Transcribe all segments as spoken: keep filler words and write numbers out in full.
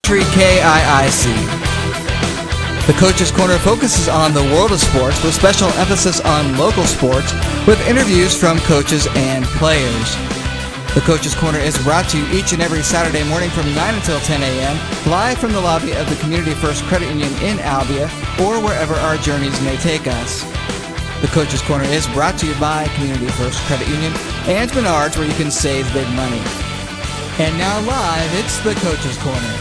three K I I C. The Coach's Corner focuses on the world of sports with special emphasis on local sports with interviews from coaches and players. The Coach's Corner is brought to you each and every Saturday morning from nine until ten a.m. live from the lobby of the Community First Credit Union in Albia or wherever our journeys may take us. The Coach's Corner is brought to you by Community First Credit Union and Menards, where you can save big money. And now live, it's the Coach's Corner.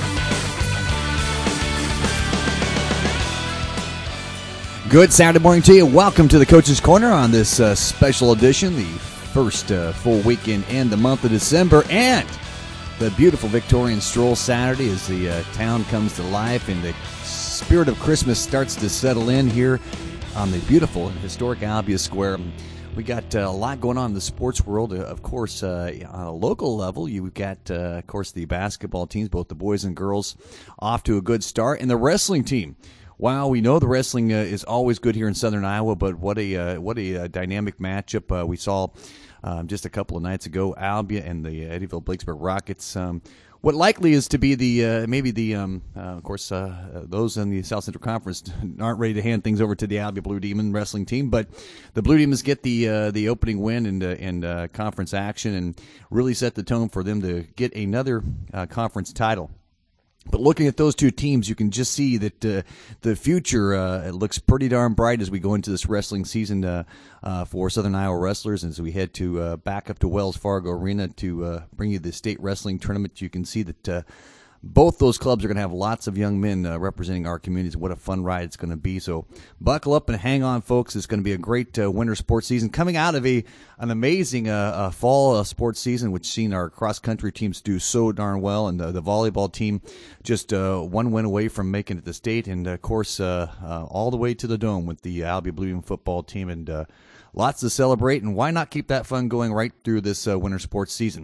Good Saturday morning to you. Welcome to the Coach's Corner on this uh, special edition, the first uh, full weekend in the month of December, and the beautiful Victorian Stroll Saturday as the uh, town comes to life and the spirit of Christmas starts to settle in here on the beautiful and historic Albia Square. We got uh, a lot going on in the sports world. Uh, of course, uh, on a local level, you've got, uh, of course, the basketball teams, both the boys and girls, off to a good start, and the wrestling team. Wow, we know the wrestling uh, is always good here in Southern Iowa, but what a uh, what a uh, dynamic matchup uh, we saw um, just a couple of nights ago. Albia and the Eddyville Blakesburg Rockets. Um, what likely is to be the uh, maybe the um, uh, of course uh, those in the South Central Conference aren't ready to hand things over to the Albia Blue Demon wrestling team, but the Blue Demons get the uh, the opening win and uh, and uh, conference action and really set the tone for them to get another uh, conference title. But looking at those two teams, you can just see that uh, the future uh, it looks pretty darn bright as we go into this wrestling season uh, uh, for Southern Iowa wrestlers. And as we head to uh, back up to Wells Fargo Arena to uh, bring you the state wrestling tournament, you can see that uh, both those clubs are going to have lots of young men uh, representing our communities. What a fun ride it's going to be. So buckle up and hang on, folks. It's going to be a great uh, winter sports season coming out of a an amazing uh, uh, fall uh, sports season, which seen our cross-country teams do so darn well. And uh, the volleyball team just uh, one win away from making it to state. And, of course, uh, uh, all the way to the Dome with the Albia Blue Demon football team. And uh, lots to celebrate. And why not keep that fun going right through this uh, winter sports season?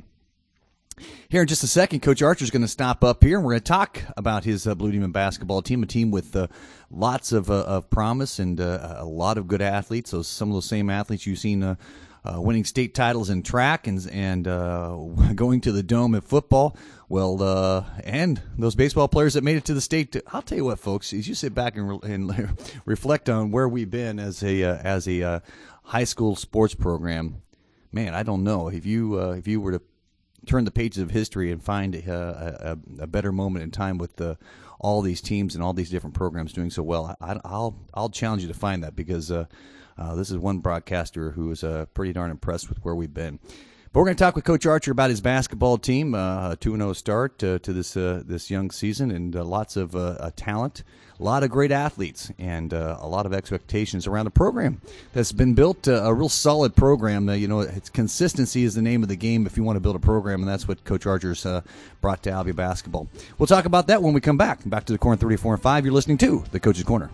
Here in just a second, Coach Archer is going to stop up here, and we're going to talk about his uh, Blue Demon basketball team, a team with uh, lots of, uh, of promise and uh, a lot of good athletes. So some of those same athletes you've seen uh, uh, winning state titles in track and and uh, going to the Dome at football. Well, uh, and those baseball players that made it to the state. I'll tell you what, folks, as you sit back and, re- and reflect on where we've been as a uh, as a uh, high school sports program, man, I don't know if you uh, if you were to turn the pages of history and find uh, a, a better moment in time with the, all these teams and all these different programs doing so well. I, I'll I'll challenge you to find that because uh, uh, this is one broadcaster who is uh, pretty darn impressed with where we've been. But we're going to talk with Coach Archer about his basketball team, uh, a two and oh start uh, to this uh, this young season, and uh, lots of uh, uh, talent, a lot of great athletes, and uh, a lot of expectations around a program that's been built, uh, a real solid program. Uh, you know, it's consistency is the name of the game if you want to build a program, and that's what Coach Archer's uh, brought to Albia basketball. We'll talk about that when we come back. Back to the Corner thirty-four and five. You're listening to the Coach's Corner.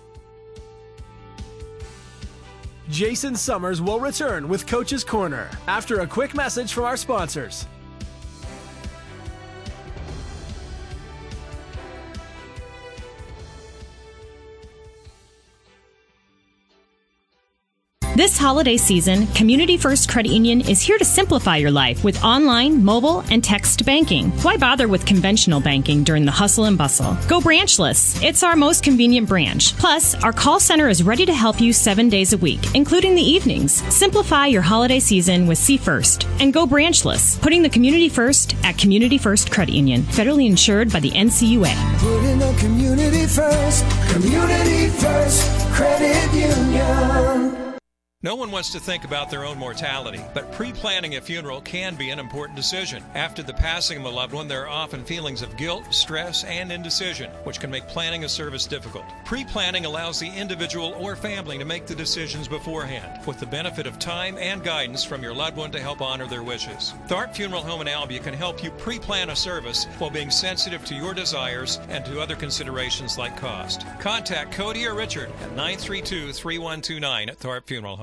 Jason Summers will return with Coach's Corner after a quick message from our sponsors. This holiday season, Community First Credit Union is here to simplify your life with online, mobile, and text banking. Why bother with conventional banking during the hustle and bustle? Go branchless. It's our most convenient branch. Plus, our call center is ready to help you seven days a week, including the evenings. Simplify your holiday season with C First and go branchless, putting the community first at Community First Credit Union, federally insured by the N C U A. Putting the community first, Community First Credit Union. No one wants to think about their own mortality, but pre-planning a funeral can be an important decision. After the passing of a loved one, there are often feelings of guilt, stress, and indecision, which can make planning a service difficult. Pre-planning allows the individual or family to make the decisions beforehand, with the benefit of time and guidance from your loved one to help honor their wishes. Tharp Funeral Home in Albia can help you pre-plan a service while being sensitive to your desires and to other considerations like cost. Contact Cody or Richard at nine three two, three one two nine at Tharp Funeral Home.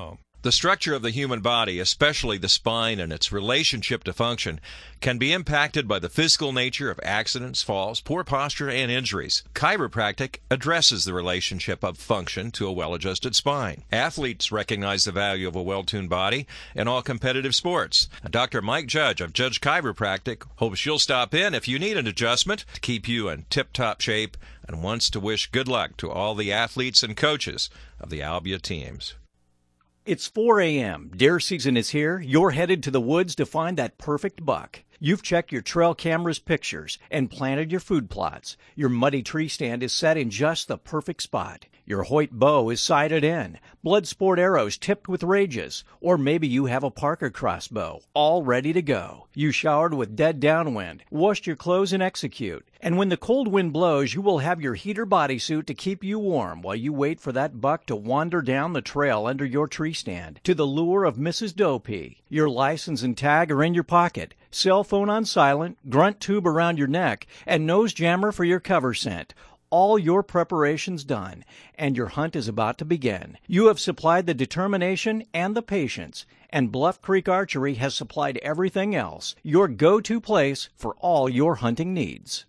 The structure of the human body, especially the spine and its relationship to function, can be impacted by the physical nature of accidents, falls, poor posture, and injuries. Chiropractic addresses the relationship of function to a well-adjusted spine. Athletes recognize the value of a well-tuned body in all competitive sports. Doctor Mike Judge of Judge Chiropractic hopes you'll stop in if you need an adjustment to keep you in tip-top shape and wants to wish good luck to all the athletes and coaches of the Albia teams. It's four a.m. Deer season is here. You're headed to the woods to find that perfect buck. You've checked your trail camera's pictures and planted your food plots. Your muddy tree stand is set in just the perfect spot. Your Hoyt bow is sighted in, blood sport arrows tipped with rages, or maybe you have a Parker crossbow, all ready to go. You showered with dead downwind, washed your clothes and execute. And when the cold wind blows, you will have your heater bodysuit to keep you warm while you wait for that buck to wander down the trail under your tree stand to the lure of Missus Dopey. Your license and tag are in your pocket, cell phone on silent, grunt tube around your neck, and nose jammer for your cover scent. All your preparations done, and your hunt is about to begin. You have supplied the determination and the patience, and Bluff Creek Archery has supplied everything else, your go-to place for all your hunting needs.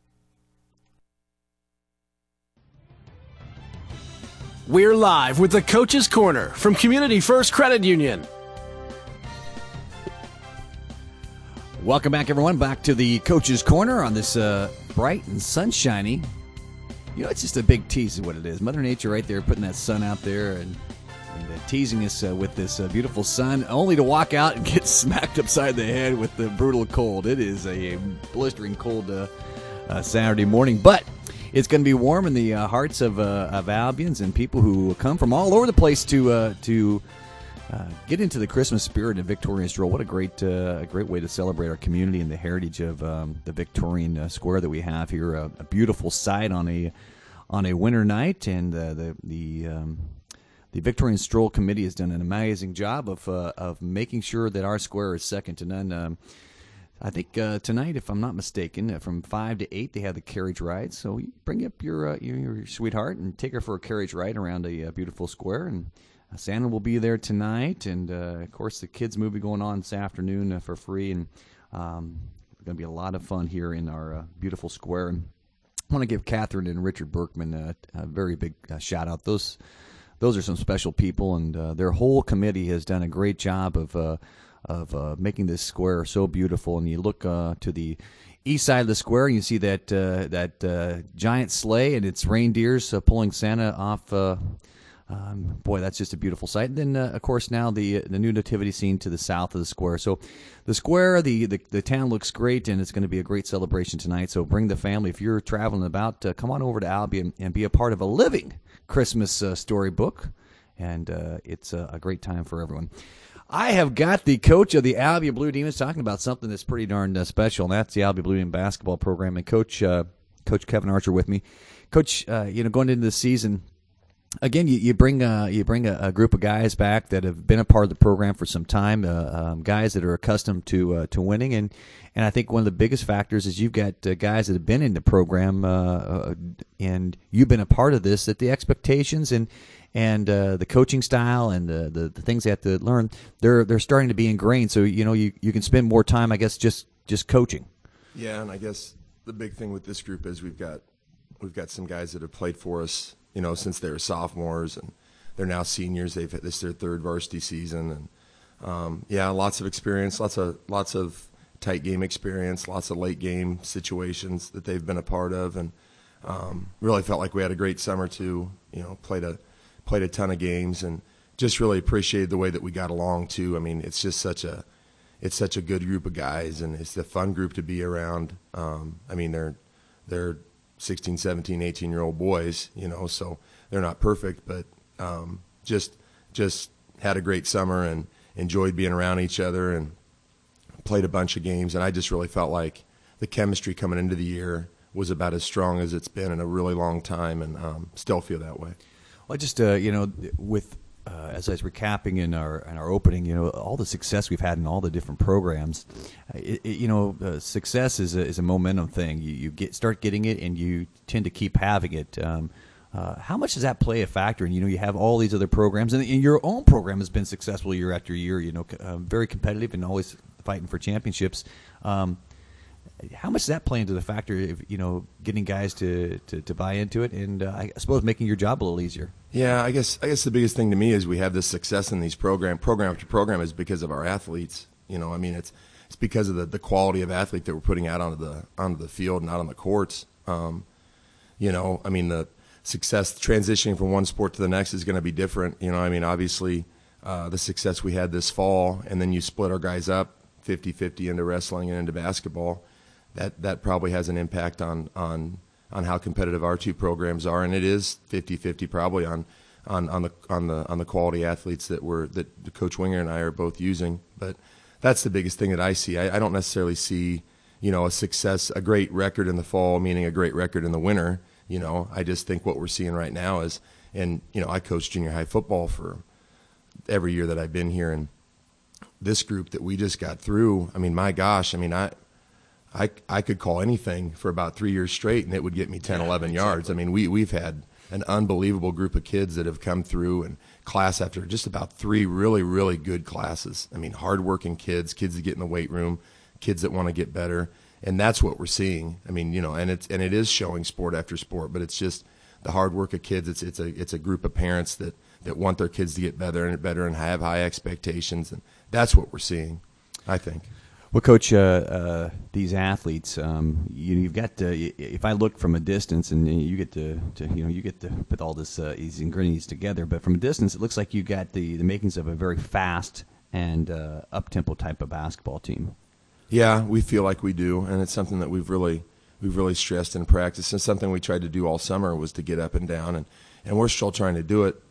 We're live with the Coach's Corner from Community First Credit Union. Welcome back, everyone, back to the Coach's Corner on this uh, bright and sunshiny. You know, it's just a big tease is what it is. Mother Nature right there putting that sun out there and, and uh, teasing us uh, with this uh, beautiful sun, only to walk out and get smacked upside the head with the brutal cold. It is a blistering cold uh, uh, Saturday morning, but it's going to be warm in the uh, hearts of, uh, of Albions and people who come from all over the place to uh, to uh, get into the Christmas spirit of Victorian Stroll. What a great uh, a great way to celebrate our community and the heritage of um, the Victorian uh, Square that we have here. A, a beautiful sight on a on a winter night, and uh, the the um, the Victorian Stroll Committee has done an amazing job of uh, of making sure that our square is second to none. Um, I think uh, tonight, if I'm not mistaken, uh, from five to eight, they have the carriage ride. So you bring up your, uh, your your sweetheart and take her for a carriage ride around a, a beautiful square. And uh, Santa will be there tonight. And, uh, of course, the kids' movie going on this afternoon uh, for free. And um, it's going to be a lot of fun here in our uh, beautiful square. And I want to give Catherine and Richard Berkman uh, a very big uh, shout-out. Those, those are some special people, and uh, their whole committee has done a great job of uh, – of uh, making this square so beautiful. And you look uh, to the east side of the square, and you see that uh, that uh, giant sleigh and its reindeers uh, pulling Santa off. Uh, um, boy, that's just a beautiful sight. And then, uh, of course, now the the new nativity scene to the south of the square. So the square, the, the, the town looks great, and it's going to be a great celebration tonight. So bring the family. If you're traveling about, uh, come on over to Albia and, and be a part of a living Christmas uh, storybook. And uh, it's a, a great time for everyone. I have got the coach of the Albia Blue Demons talking about something that's pretty darn uh, special, and that's the Albia Blue Demon basketball program. And Coach uh, Coach Kevin Archer with me. Coach, uh, you know, going into the season, again, you, you bring uh, you bring a, a group of guys back that have been a part of the program for some time, uh, um, guys that are accustomed to uh, to winning, and and I think one of the biggest factors is you've got uh, guys that have been in the program, uh, uh, and you've been a part of this. That the expectations and And uh, the coaching style and the, the the things they have to learn, they're they're starting to be ingrained. So you know you, you can spend more time, I guess, just just coaching. Yeah, and I guess the big thing with this group is we've got we've got some guys that have played for us, you know, since they were sophomores, and they're now seniors. They've this is their third varsity season, and um, yeah, lots of experience, lots of lots of tight game experience, lots of late game situations that they've been a part of, and um, really felt like we had a great summer too. You know, played a played a ton of games, and just really appreciated the way that we got along too. I mean, it's just such a, it's such a good group of guys, and it's a fun group to be around. Um, I mean, they're, they're sixteen, seventeen, eighteen year old boys, you know, so they're not perfect, but um, just, just had a great summer and enjoyed being around each other and played a bunch of games. And I just really felt like the chemistry coming into the year was about as strong as it's been in a really long time, and um, still feel that way. Well, just uh, you know, with uh, as I was recapping in our in our opening, you know, all the success we've had in all the different programs, uh, it, it, you know, uh, success is a is a momentum thing. You you get start getting it, and you tend to keep having it. Um, Uh, how much does that play a factor? And you know, you have all these other programs, and, and your own program has been successful year after year. You know, uh, very competitive and always fighting for championships. Um, how much does that play into the factor of, you know, getting guys to, to, to buy into it, and uh, I suppose making your job a little easier? Yeah, I guess I guess the biggest thing to me is we have this success in these program program after program is because of our athletes. You know, I mean, it's it's because of the, the quality of athlete that we're putting out onto the onto the field and out on the courts. Um, you know, I mean, the success transitioning from one sport to the next is going to be different. You know, I mean, obviously uh, the success we had this fall, and then you split our guys up fifty-fifty into wrestling and into basketball. That that probably has an impact on on on how competitive our two programs are, and it is fifty-fifty probably on on on the on the on the quality athletes that we're that Coach Winger and I are both using. But that's the biggest thing that I see. I, I don't necessarily see, you know, a success, a great record in the fall, meaning a great record in the winter. You know, I just think what we're seeing right now is, and you know, I coached junior high football for every year that I've been here, and this group that we just got through. I mean, my gosh, I mean, I. I, I could call anything for about three years straight, and it would get me ten, yeah, eleven exactly. yards. I mean, we, we've had an unbelievable group of kids that have come through, and class after just about three really, really good classes. I mean, hardworking kids, kids that get in the weight room, kids that want to get better, and that's what we're seeing. I mean, you know, and it's and it is showing sport after sport, but it's just the hard work of kids. It's it's a it's a group of parents that, that want their kids to get better and better and have high expectations, and that's what we're seeing, I think. Well, Coach, uh, uh, these athletes, um, you, you've got to. If I look from a distance, and you get to, to you know, you get to put all this uh, these ingredients together, but from a distance, it looks like you got the, the makings of a very fast and uh, up tempo type of basketball team. Yeah, we feel like we do, and it's something that we've really we've really stressed in practice, and something we tried to do all summer was to get up and down, and, and we're still trying to do it.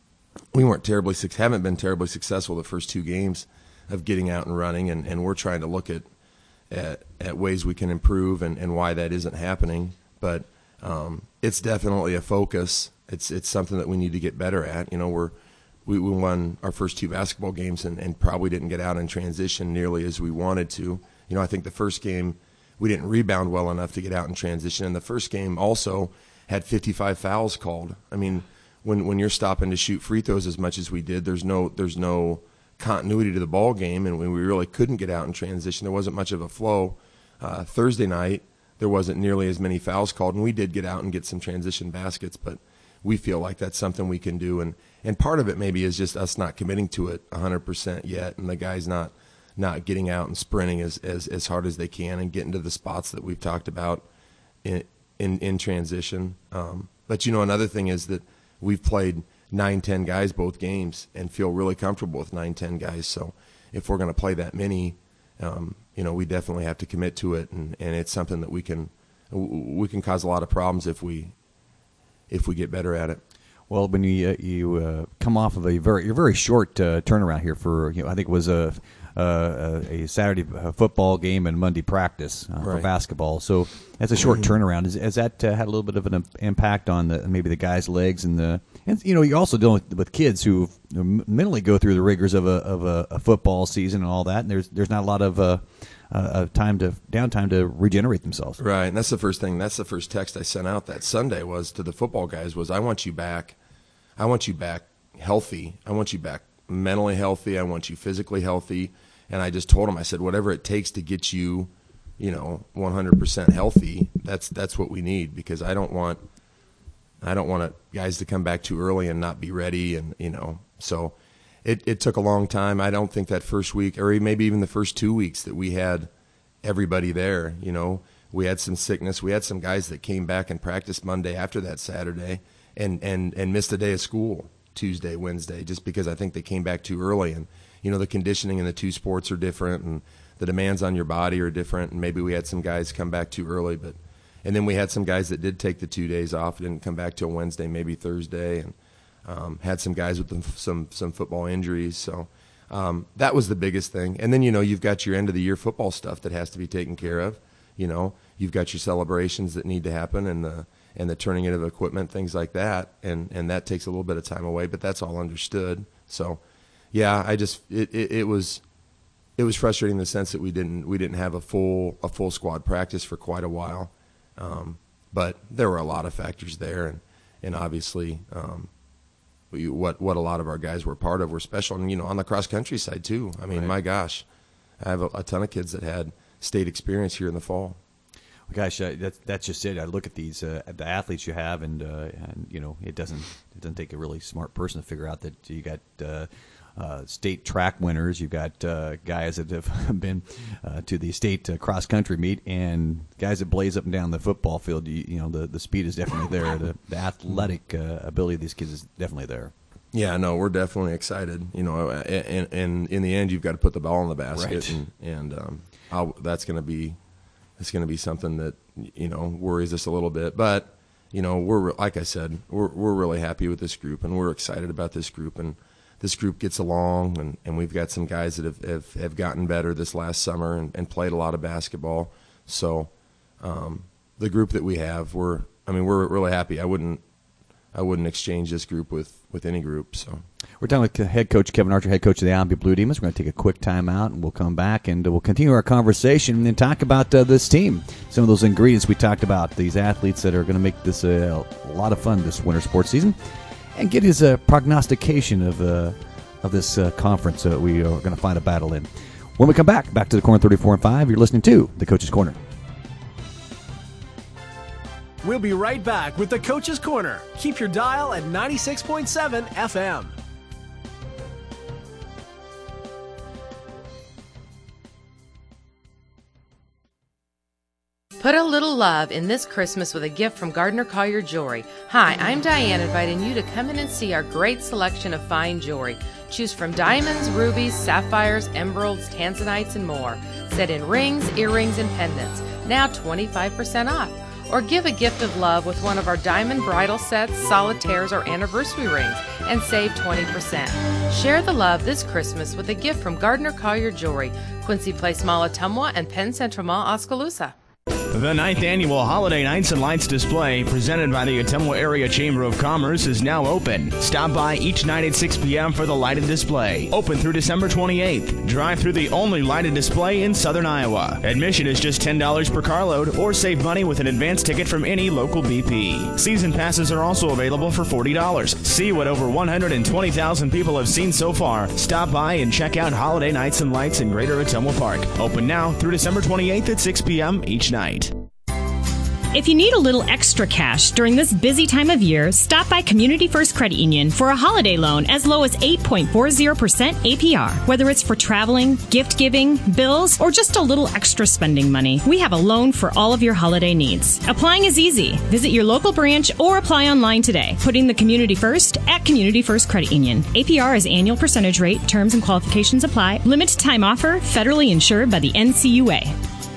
We weren't terribly haven't been terribly successful the first two games of getting out and running, and, and we're trying to look at, at at ways we can improve and, and why that isn't happening. But um, it's definitely a focus. It's it's something that we need to get better at. You know, we're we, we won our first two basketball games and, and probably didn't get out in transition nearly as we wanted to. You know, I think the first game we didn't rebound well enough to get out in transition, and the first game also had fifty-five fouls called. I mean, when when you're stopping to shoot free throws as much as we did, there's no there's no continuity to the ball game, and when we really couldn't get out in transition, there wasn't much of a flow. Uh, Thursday night, there wasn't nearly as many fouls called, and we did get out and get some transition baskets, but we feel like that's something we can do, and, and part of it maybe is just us not committing to it one hundred percent yet, and the guys not not getting out and sprinting as, as, as hard as they can and getting to the spots that we've talked about in in, in transition. Um, but, you know, another thing is that we've played nine, ten guys both games and feel really comfortable with nine, ten guys. So if we're going to play that many, um, you know, we definitely have to commit to it, and, and it's something that we can we can cause a lot of problems if we if we get better at it. Well, when you uh, you uh, come off of a very your very short uh, turnaround here for, you know, I think it was a uh, a Saturday football game and Monday practice uh, right. for basketball, so that's a short turnaround. Has, has that uh, had a little bit of an impact on the, maybe the guys' legs and the and you know you're also dealing with, with kids who mentally go through the rigors of a of a, a football season and all that, and there's there's not a lot of uh, uh, time to downtime to regenerate themselves. Right, and that's the first thing. That's the first text I sent out that Sunday was to the football guys was I want you back. I want you back healthy. I want you back mentally healthy. I want you physically healthy. And I just told them, I said, whatever it takes to get you, you know, one hundred percent healthy, that's that's what we need, because I don't want I don't want guys to come back too early and not be ready, and you know. So it it took a long time. I don't think that first week, or maybe even the first two weeks, that we had everybody there. You know, we had some sickness. We had some guys that came back and practiced Monday after that Saturday, and and and missed a day of school Tuesday, Wednesday, just because I think they came back too early. And you know, the conditioning in the two sports are different, and the demands on your body are different, and maybe we had some guys come back too early, but and then we had some guys that did take the two days off, didn't come back till Wednesday, maybe Thursday, and um, had some guys with them, some some football injuries. So um, that was the biggest thing. And then, you know, you've got your end of the year football stuff that has to be taken care of. You know, you've got your celebrations that need to happen, and the and the turning in of equipment, things like that, and and that takes a little bit of time away, but that's all understood. So. Yeah, I just it, it, it was it was frustrating in the sense that we didn't we didn't have a full a full squad practice for quite a while, um, but there were a lot of factors there, and and obviously um, we, what what a lot of our guys were part of were special. And, you know, on the cross-country side, too. I mean, right. my gosh, I have a, a ton of kids that had state experience here in the fall. Well, gosh, uh, that's that's just it. I look at these uh, the athletes you have, and uh, and you know it doesn't it doesn't take a really smart person to figure out that you got uh, uh, state track winners, you've got uh, guys that have been uh, to the state uh, cross country meet, and guys that blaze up and down the football field. You, you know the the speed is definitely there. The, the athletic uh, ability of these kids is definitely there. Yeah, no, we're definitely excited. You know, and, and in the end, you've got to put the ball in the basket, right. and, and um, I'll, that's going to be. It's going to be something that, you know, worries us a little bit. But, you know, we're like I said, we're we're really happy with this group, and we're excited about this group. And this group gets along, and, and we've got some guys that have, have, have gotten better this last summer and, and played a lot of basketball. So um, the group that we have, we're I mean, we're really happy. I wouldn't I wouldn't exchange this group with, with any group. So we're talking with head coach Kevin Archer, head coach of the Albion Blue Demons. We're going to take a quick time out, and we'll come back, and we'll continue our conversation and then talk about uh, this team, some of those ingredients we talked about, these athletes that are going to make this uh, a lot of fun this winter sports season, and get his uh, prognostication of uh, of this uh, conference that we are going to find a battle in. When we come back, back to the Corner thirty-four and five, you're listening to the Coach's Corner. We'll be right back with the Coach's Corner. Keep your dial at ninety-six point seven F M. Put a little love in this Christmas with a gift from Gardner Collier Jewelry. Hi, I'm Diane, inviting you to come in and see our great selection of fine jewelry. Choose from diamonds, rubies, sapphires, emeralds, tanzanites, and more. Set in rings, earrings, and pendants. Now twenty-five percent off. Or give a gift of love with one of our diamond bridal sets, solitaires, or anniversary rings and save twenty percent. Share the love this Christmas with a gift from Gardner Collier Jewelry, Quincy Place Mall, Ottumwa, and Penn Central Mall, Oskaloosa. The ninth Annual Holiday Nights and Lights Display, presented by the Ottumwa Area Chamber of Commerce, is now open. Stop by each night at six p.m. for the lighted display. Open through December twenty-eighth. Drive through the only lighted display in southern Iowa. Admission is just ten dollars per carload, or save money with an advance ticket from any local B P. Season passes are also available for forty dollars. See what over one hundred twenty thousand people have seen so far. Stop by and check out Holiday Nights and Lights in Greater Ottumwa Park. Open now through December twenty-eighth at six p.m. each night. If you need a little extra cash during this busy time of year, stop by Community First Credit Union for a holiday loan as low as eight point four zero percent A P R. Whether it's for traveling, gift giving, bills, or just a little extra spending money, we have a loan for all of your holiday needs. Applying is easy. Visit your local branch or apply online today. Putting the community first at Community First Credit Union. A P R is annual percentage rate. Terms and qualifications apply. Limited time offer. Federally insured by the N C U A.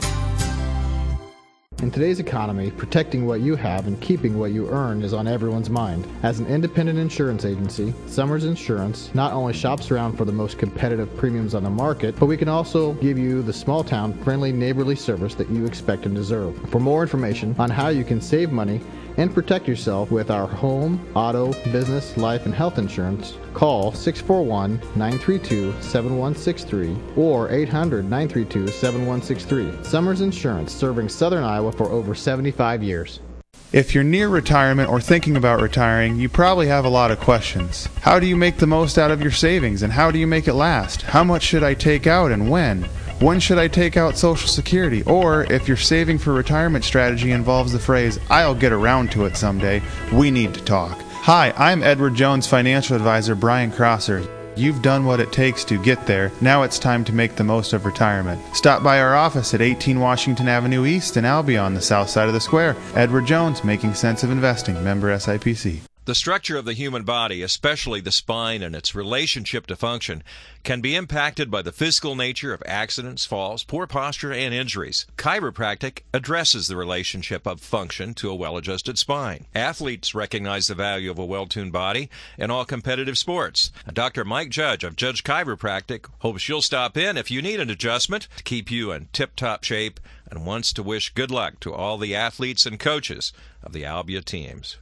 In today's economy, protecting what you have and keeping what you earn is on everyone's mind. As an independent insurance agency, Summers Insurance not only shops around for the most competitive premiums on the market, but we can also give you the small-town, friendly, neighborly service that you expect and deserve. For more information on how you can save money and protect yourself with our home, auto, business, life, and health insurance, call six four one, nine three two, seven one six three or eight hundred, nine three two, seven one six three. Summers Insurance, serving Southern Iowa for over seventy-five years. If you're near retirement or thinking about retiring, you probably have a lot of questions. How do you make the most out of your savings, and how do you make it last? How much should I take out and when? When should I take out Social Security? Or if your saving for retirement strategy involves the phrase, I'll get around to it someday, we need to talk. Hi, I'm Edward Jones financial advisor Brian Crosser. You've done what it takes to get there. Now it's time to make the most of retirement. Stop by our office at eighteen Washington Avenue East in Albion, the south side of the square. Edward Jones, Making Sense of Investing, member S I P C. The structure of the human body, especially the spine and its relationship to function, can be impacted by the physical nature of accidents, falls, poor posture, and injuries. Chiropractic addresses the relationship of function to a well-adjusted spine. Athletes recognize the value of a well-tuned body in all competitive sports. Doctor Mike Judge of Judge Chiropractic hopes you'll stop in if you need an adjustment to keep you in tip-top shape, and wants to wish good luck to all the athletes and coaches of the Albia teams.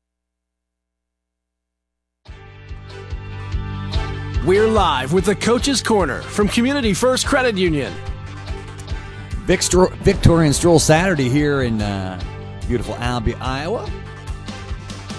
We're live with the Coach's Corner from Community First Credit Union. Victorian Stroll Saturday here in uh, beautiful Albia, Iowa.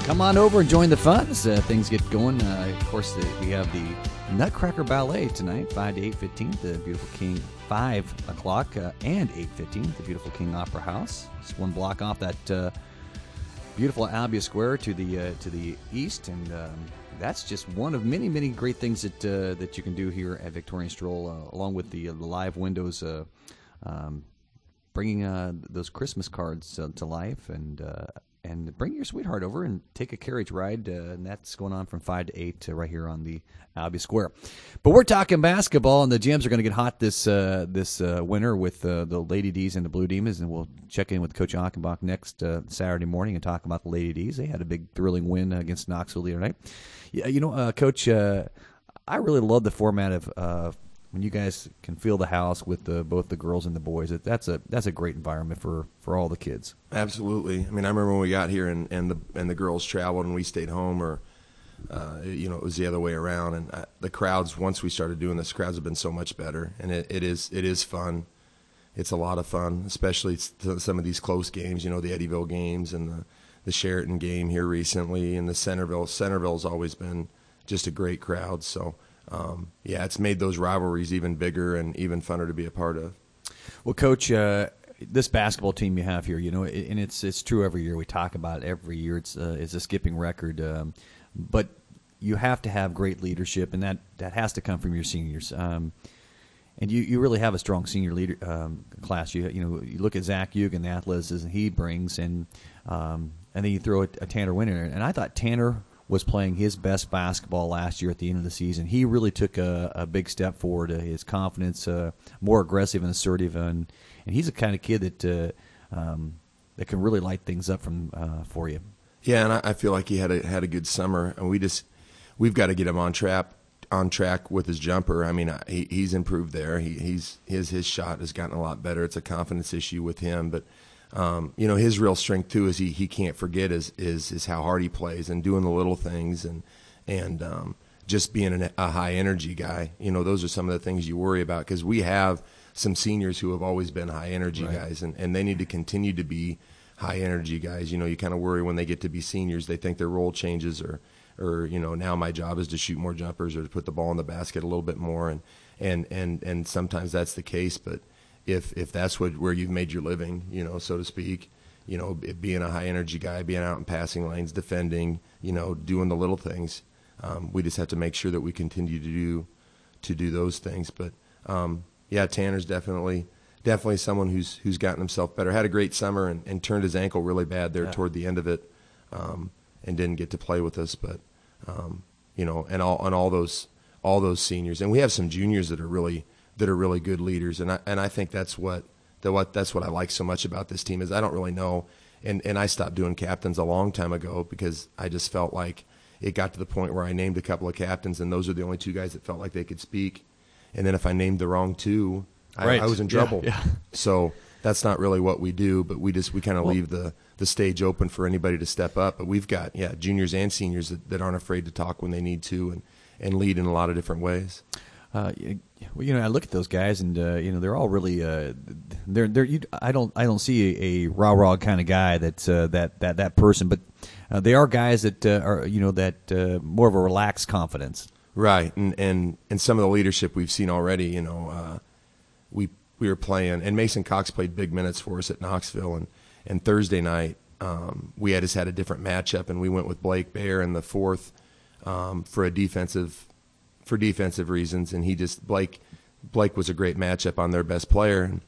come on over and join the fun as uh, things get going. Uh, of course, the, we have the Nutcracker Ballet tonight, five to eight fifteen at the Beautiful King, five o'clock, uh, and eight fifteen at the Beautiful King Opera House. It's one block off that uh, beautiful Albia Square to the uh, to the east, and um, that's just one of many, many great things that uh, that you can do here at Victorian Stroll, uh, along with the, uh, the live windows, uh, um, bringing uh, those Christmas cards uh, to life, and uh, and bring your sweetheart over and take a carriage ride, uh, and that's going on from five to eight uh, right here on the Albia Square. But we're talking basketball, and the gyms are going to get hot this uh, this uh, winter with uh, the Lady D's and the Blue Demons, and we'll check in with Coach Achenbach next uh, Saturday morning and talk about the Lady D's. They had a big thrilling win against Knoxville the other night. Yeah, you know, uh, Coach, uh, I really love the format of uh, when you guys can feel the house with the, both the girls and the boys. It, that's a that's a great environment for, for all the kids. Absolutely. I mean, I remember when we got here and, and the and the girls traveled and we stayed home, or uh, you know, it was the other way around. And I, the crowds, once we started doing this, crowds have been so much better, and it, it is it is fun. It's a lot of fun, especially some of these close games. You know, the Eddyville games and the the Sheraton game here recently, and the Centerville. Centerville's always been just a great crowd. So. Um, yeah, it's made those rivalries even bigger and even funner to be a part of. Well, Coach, uh, this basketball team you have here, you know, and it's it's true every year. We talk about it every year. It's uh, it's a skipping record, um, but you have to have great leadership, and that, that has to come from your seniors. Um, and you, you really have a strong senior leader um, class. You you know, you look at Zach Hugan, the athleticism he brings, and um, and then you throw a, a Tanner Winter, and I thought Tanner was playing his best basketball last year at the end of the season. He really took a, a big step forward. Uh, his confidence, uh, more aggressive and assertive, and and he's the kind of kid that uh, um, that can really light things up from uh, for you. Yeah, and I, I feel like he had a had a good summer, and we just we've got to get him on track on track with his jumper. I mean, I, he, he's improved there. He, he's his his shot has gotten a lot better. It's a confidence issue with him, but. Um, you know, his real strength too is he, he can't forget is, is is how hard he plays and doing the little things and and um, just being an, a high energy guy. You know, those are some of the things you worry about, because we have some seniors who have always been high energy right. guys, and, and they need to continue to be high energy guys. You know, you kind of worry when they get to be seniors, they think their role changes, or or you know, now my job is to shoot more jumpers or to put the ball in the basket a little bit more, and and and and sometimes that's the case, but. If if that's what where you've made your living, you know, so to speak, you know, being a high energy guy, being out in passing lanes, defending, you know, doing the little things, um, we just have to make sure that we continue to do to do those things. But um, yeah, Tanner's definitely definitely someone who's who's gotten himself better. Had a great summer and, and turned his ankle really bad there yeah. toward the end of it, um, and didn't get to play with us. But um, you know, and all and all those all those seniors, and we have some juniors that are really. that are really good leaders, and I and I think that's what the what that's what I like so much about this team is I don't really know, and and I stopped doing captains a long time ago because I just felt like it got to the point where I named a couple of captains, and those are the only two guys that felt like they could speak, and then if I named the wrong two, I, right. I was in trouble. Yeah, yeah. So that's not really what we do, but we just we kind of well, leave the the stage open for anybody to step up. But we've got yeah juniors and seniors that, that aren't afraid to talk when they need to and and lead in a lot of different ways. Uh, well, you know, I look at those guys, and uh, you know, they're all really. Uh, they're they're. You, I don't I don't see a, a rah rah kind of guy that's uh, that that that person, but uh, they are guys that uh, are you know that uh, more of a relaxed confidence. Right, and and and some of the leadership we've seen already. You know, uh, we we were playing, and Mason Cox played big minutes for us at Knoxville, and and Thursday night um, we had just had a different matchup, and we went with Blake Baer in the fourth um, for a defensive. for defensive reasons, and he just Blake Blake was a great matchup on their best player, and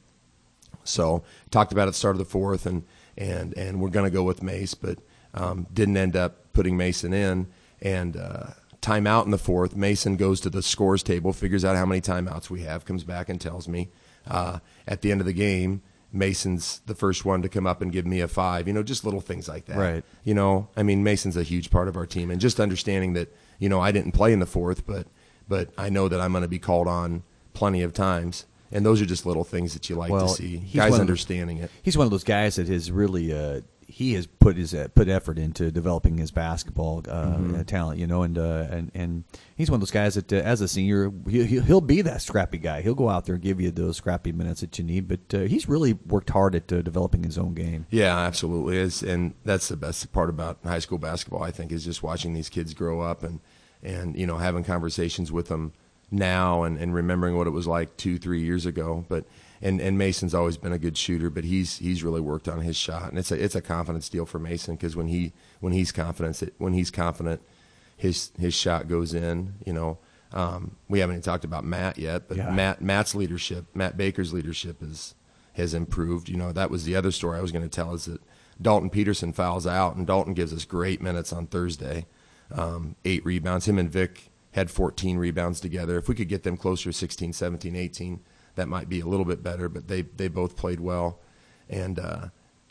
so talked about at the start of the fourth, and and and we're going to go with Mace, but um, didn't end up putting Mason in, and uh, timeout in the fourth. Mason goes to the scores table, figures out how many timeouts we have, comes back and tells me uh, at the end of the game, Mason's the first one to come up and give me a five. You know, just little things like that. Right. You know, I mean, Mason's a huge part of our team, and just understanding that, you know, I didn't play in the fourth, but but I know that I'm going to be called on plenty of times. And those are just little things that you like well, to see, guys understanding of, it. He's one of those guys that has really uh, – he has put his uh, put effort into developing his basketball uh, Mm-hmm. uh, talent, you know, and uh, and and he's one of those guys that, uh, as a senior, he, he'll be that scrappy guy. He'll go out there and give you those scrappy minutes that you need. But uh, he's really worked hard at uh, developing his own game. Yeah, absolutely. It's, and that's the best part about high school basketball, I think, is just watching these kids grow up and and you know having conversations with them now and, and remembering what it was like two, three years ago. But and, and Mason's always been a good shooter, but he's he's really worked on his shot, and it's a it's a confidence deal for Mason because when he when he's confident when he's confident, his his shot goes in. You know, um, we haven't even talked about Matt yet, but Yeah. Matt Matt's leadership, Matt Baker's leadership is has improved. You know, that was the other story I was going to tell is that Dalton Peterson fouls out, and Dalton gives us great minutes on Thursday, um, eight rebounds. Him and Vic had fourteen rebounds together. If we could get them closer to sixteen, seventeen, eighteen, that might be a little bit better, but they, they both played well. And uh,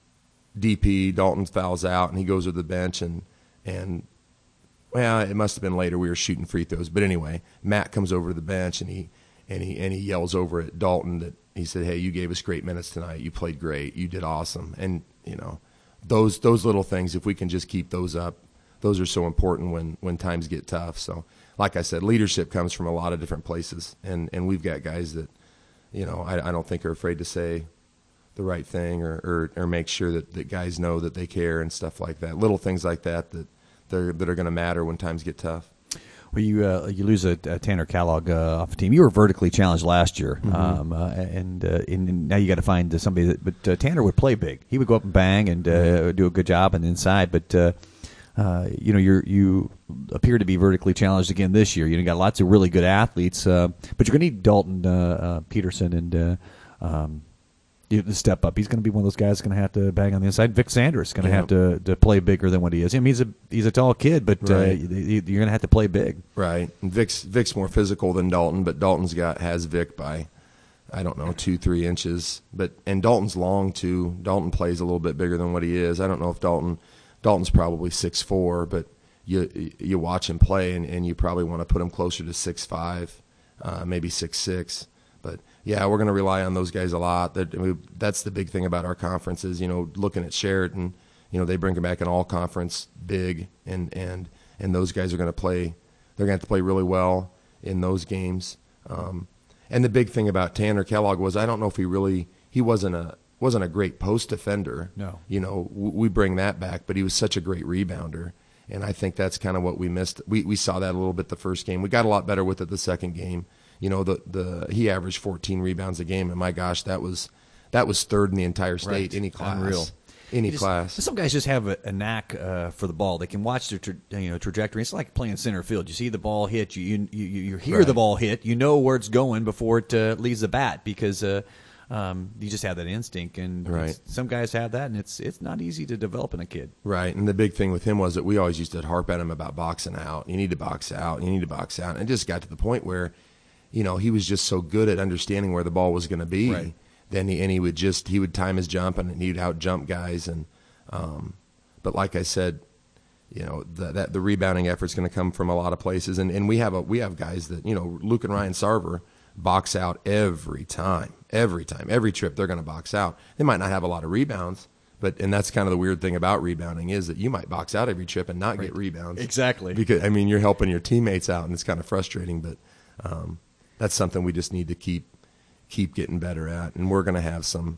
D P, Dalton fouls out, and he goes to the bench, and, and well, it must have been later. We were shooting free throws. But anyway, Matt comes over to the bench, and he and he, and he yells over at Dalton that he said, hey, you gave us great minutes tonight. You played great. You did awesome. And, you know, those those little things, if we can just keep those up, those are so important when, when times get tough. So, like I said, leadership comes from a lot of different places, and, and we've got guys that, you know, I, I don't think are afraid to say the right thing or, or, or make sure that, that guys know that they care and stuff like that. Little things like that that they're, that are going to matter when times get tough. Well, you uh, you lose a, a Tanner Kellogg uh, off the team. You were vertically challenged last year, Mm-hmm. um, uh, and, uh, and now you got to find somebody that. But uh, Tanner would play big. He would go up and bang and uh, do a good job on the inside. But uh, uh, you know, you you appear to be vertically challenged again this year. You got lots of really good athletes, uh, but you're going to need Dalton uh, uh, Peterson and. Uh, um, to step up. He's going to be one of those guys going to have to bang on the inside. Vic Sanders is going to Yeah. have to, to play bigger than what he is. I mean, he's a he's a tall kid, but uh, Right. you're going to have to play big. Right. And Vic's Vic's more physical than Dalton, but Dalton's got has Vic by, I don't know, two, three inches. But and Dalton's long too. Dalton plays a little bit bigger than what he is. I don't know if Dalton Dalton's probably six four, but you you watch him play and, and you probably want to put him closer to six five, uh, maybe six six. But yeah, we're going to rely on those guys a lot. That I mean, that's the big thing about our conference is, you know, looking at Sheraton, you know, they bring back an all conference big, and and and those guys are going to play. They're going to have to play really well in those games. Um, and the big thing about Tanner Kellogg was I don't know if he really he wasn't a wasn't a great post defender. No. You know, w- we bring that back, but he was such a great rebounder. And I think that's kind of what we missed. We we saw that a little bit the first game. We got a lot better with it the second game. You know, the, the he averaged fourteen rebounds a game, and my gosh, that was that was third in the entire state, Right. any class, Unreal. any You just- class. Some guys just have a, a knack uh, for the ball. They can watch their tra- you know trajectory. It's like playing center field. You see the ball hit, you you you, you hear Right. the ball hit, you know where it's going before it uh, leaves the bat because uh, um, you just have that instinct. And Right. it's- some guys have that, and it's it's not easy to develop in a kid. Right, and the big thing with him was that we always used to harp at him about boxing out. You need to box out. You need to box out. And it just got to the point where, you know, he was just so good at understanding where the ball was going to be. Right. Then he and he would just he would time his jump and he'd out jump guys. And um, but like I said, you know, the, that the rebounding effort's going to come from a lot of places. And and we have a we have guys that, you know, Luke and Ryan Sarver box out every time, every time, every trip they're going to box out. They might not have a lot of rebounds. But and that's kind of the weird thing about rebounding is that you might box out every trip and not get rebounds. Exactly. Because I mean you're helping your teammates out and it's kind of frustrating. But um, that's something we just need to keep keep getting better at. And we're going to have some.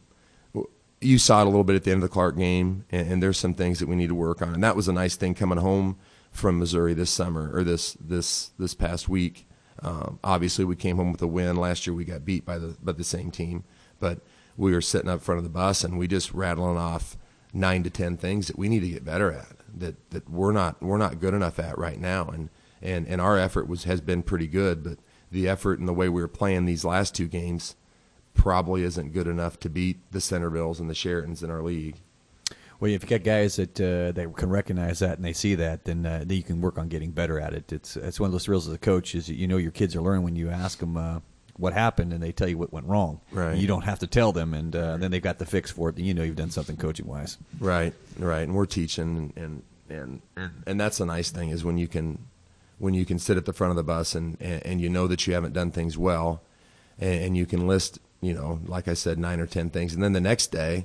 You saw it a little bit at the end of the Clark game, and, and there's some things that we need to work on. And that was a nice thing coming home from Missouri this summer or this this this past week. Um, obviously, we came home with a win. Last year, we got beat by the by the same team, but we were sitting up front of the bus and we just rattling off nine to ten things that we need to get better at. That that we're not we're not good enough at right now. And and, and our effort was has been pretty good, but the effort and the way we were playing these last two games probably isn't good enough to beat the Centervilles and the Sheratons in our league. Well, if you got guys that uh, they can recognize that and they see that, then uh, then you can work on getting better at it. It's it's one of those thrills as a coach is that you know your kids are learning when you ask them uh, what happened and they tell you what went wrong. Right. You don't have to tell them, and uh, then they've got the fix for it. Then you know you've done something coaching wise. Right, right, and we're teaching, and and and, and that's the nice thing is when you can when you can sit at the front of the bus and and, and you know that you haven't done things well, and, and you can list, you know, like I said, nine or ten things, and then the next day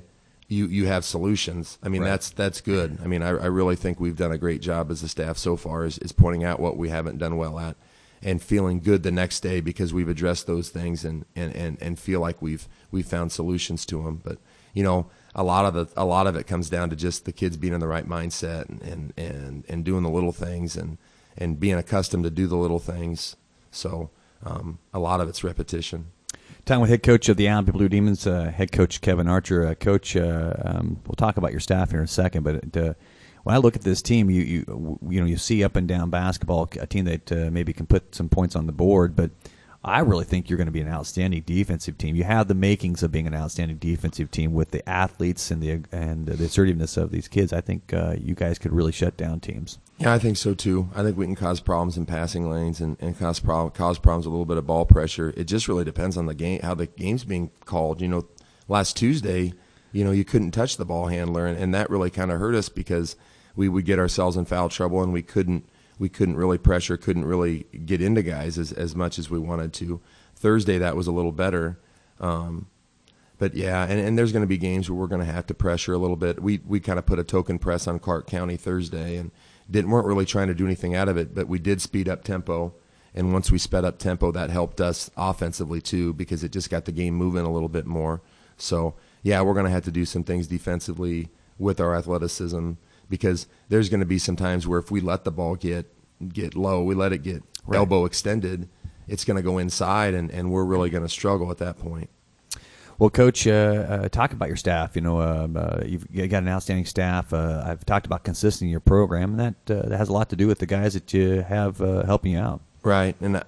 you you have solutions. I mean, Right. that's that's good. I mean, I, I really think we've done a great job as a staff so far, is, is pointing out what we haven't done well at, and feeling good the next day because we've addressed those things and, and, and, and feel like we've we've found solutions to them. But you know, a lot of the a lot of it comes down to just the kids being in the right mindset and and, and, and doing the little things and, and being accustomed to do the little things. So um, a lot of it's repetition. Time with head coach of the Allenby Blue Demons, uh, head coach Kevin Archer. Uh, coach, uh, um, we'll talk about your staff here in a second, but uh, when I look at this team, you you you know you see up and down basketball, a team that uh, maybe can put some points on the board, but I really think you're going to be an outstanding defensive team. You have the makings of being an outstanding defensive team with the athletes and the and the assertiveness of these kids. I think uh, you guys could really shut down teams. Yeah, I think so too. I think we can cause problems in passing lanes and, and cause, problem, cause problems with a little bit of ball pressure. It just really depends on the game, how the game's being called. You know, last Tuesday, you know, you couldn't touch the ball handler, and, and that really kind of hurt us because we would get ourselves in foul trouble and we couldn't we couldn't really pressure, couldn't really get into guys as, as much as we wanted to. Thursday, that was a little better. Um, but, yeah, and, and there's going to be games where we're going to have to pressure a little bit. We we kind of put a token press on Clark County Thursday and didn't weren't really trying to do anything out of it, but we did speed up tempo. And once we sped up tempo, that helped us offensively too because it just got the game moving a little bit more. So, yeah, we're going to have to do some things defensively with our athleticism because there's going to be some times where if we let the ball get get low, we let it get Right. elbow extended, it's going to go inside, and, and we're really going to struggle at that point. Well, Coach, uh, uh, talk about your staff. You know, um, uh, you've you got an outstanding staff. Uh, I've talked about consistency in your program, and that, uh, that has a lot to do with the guys that you have uh, helping you out. Right, and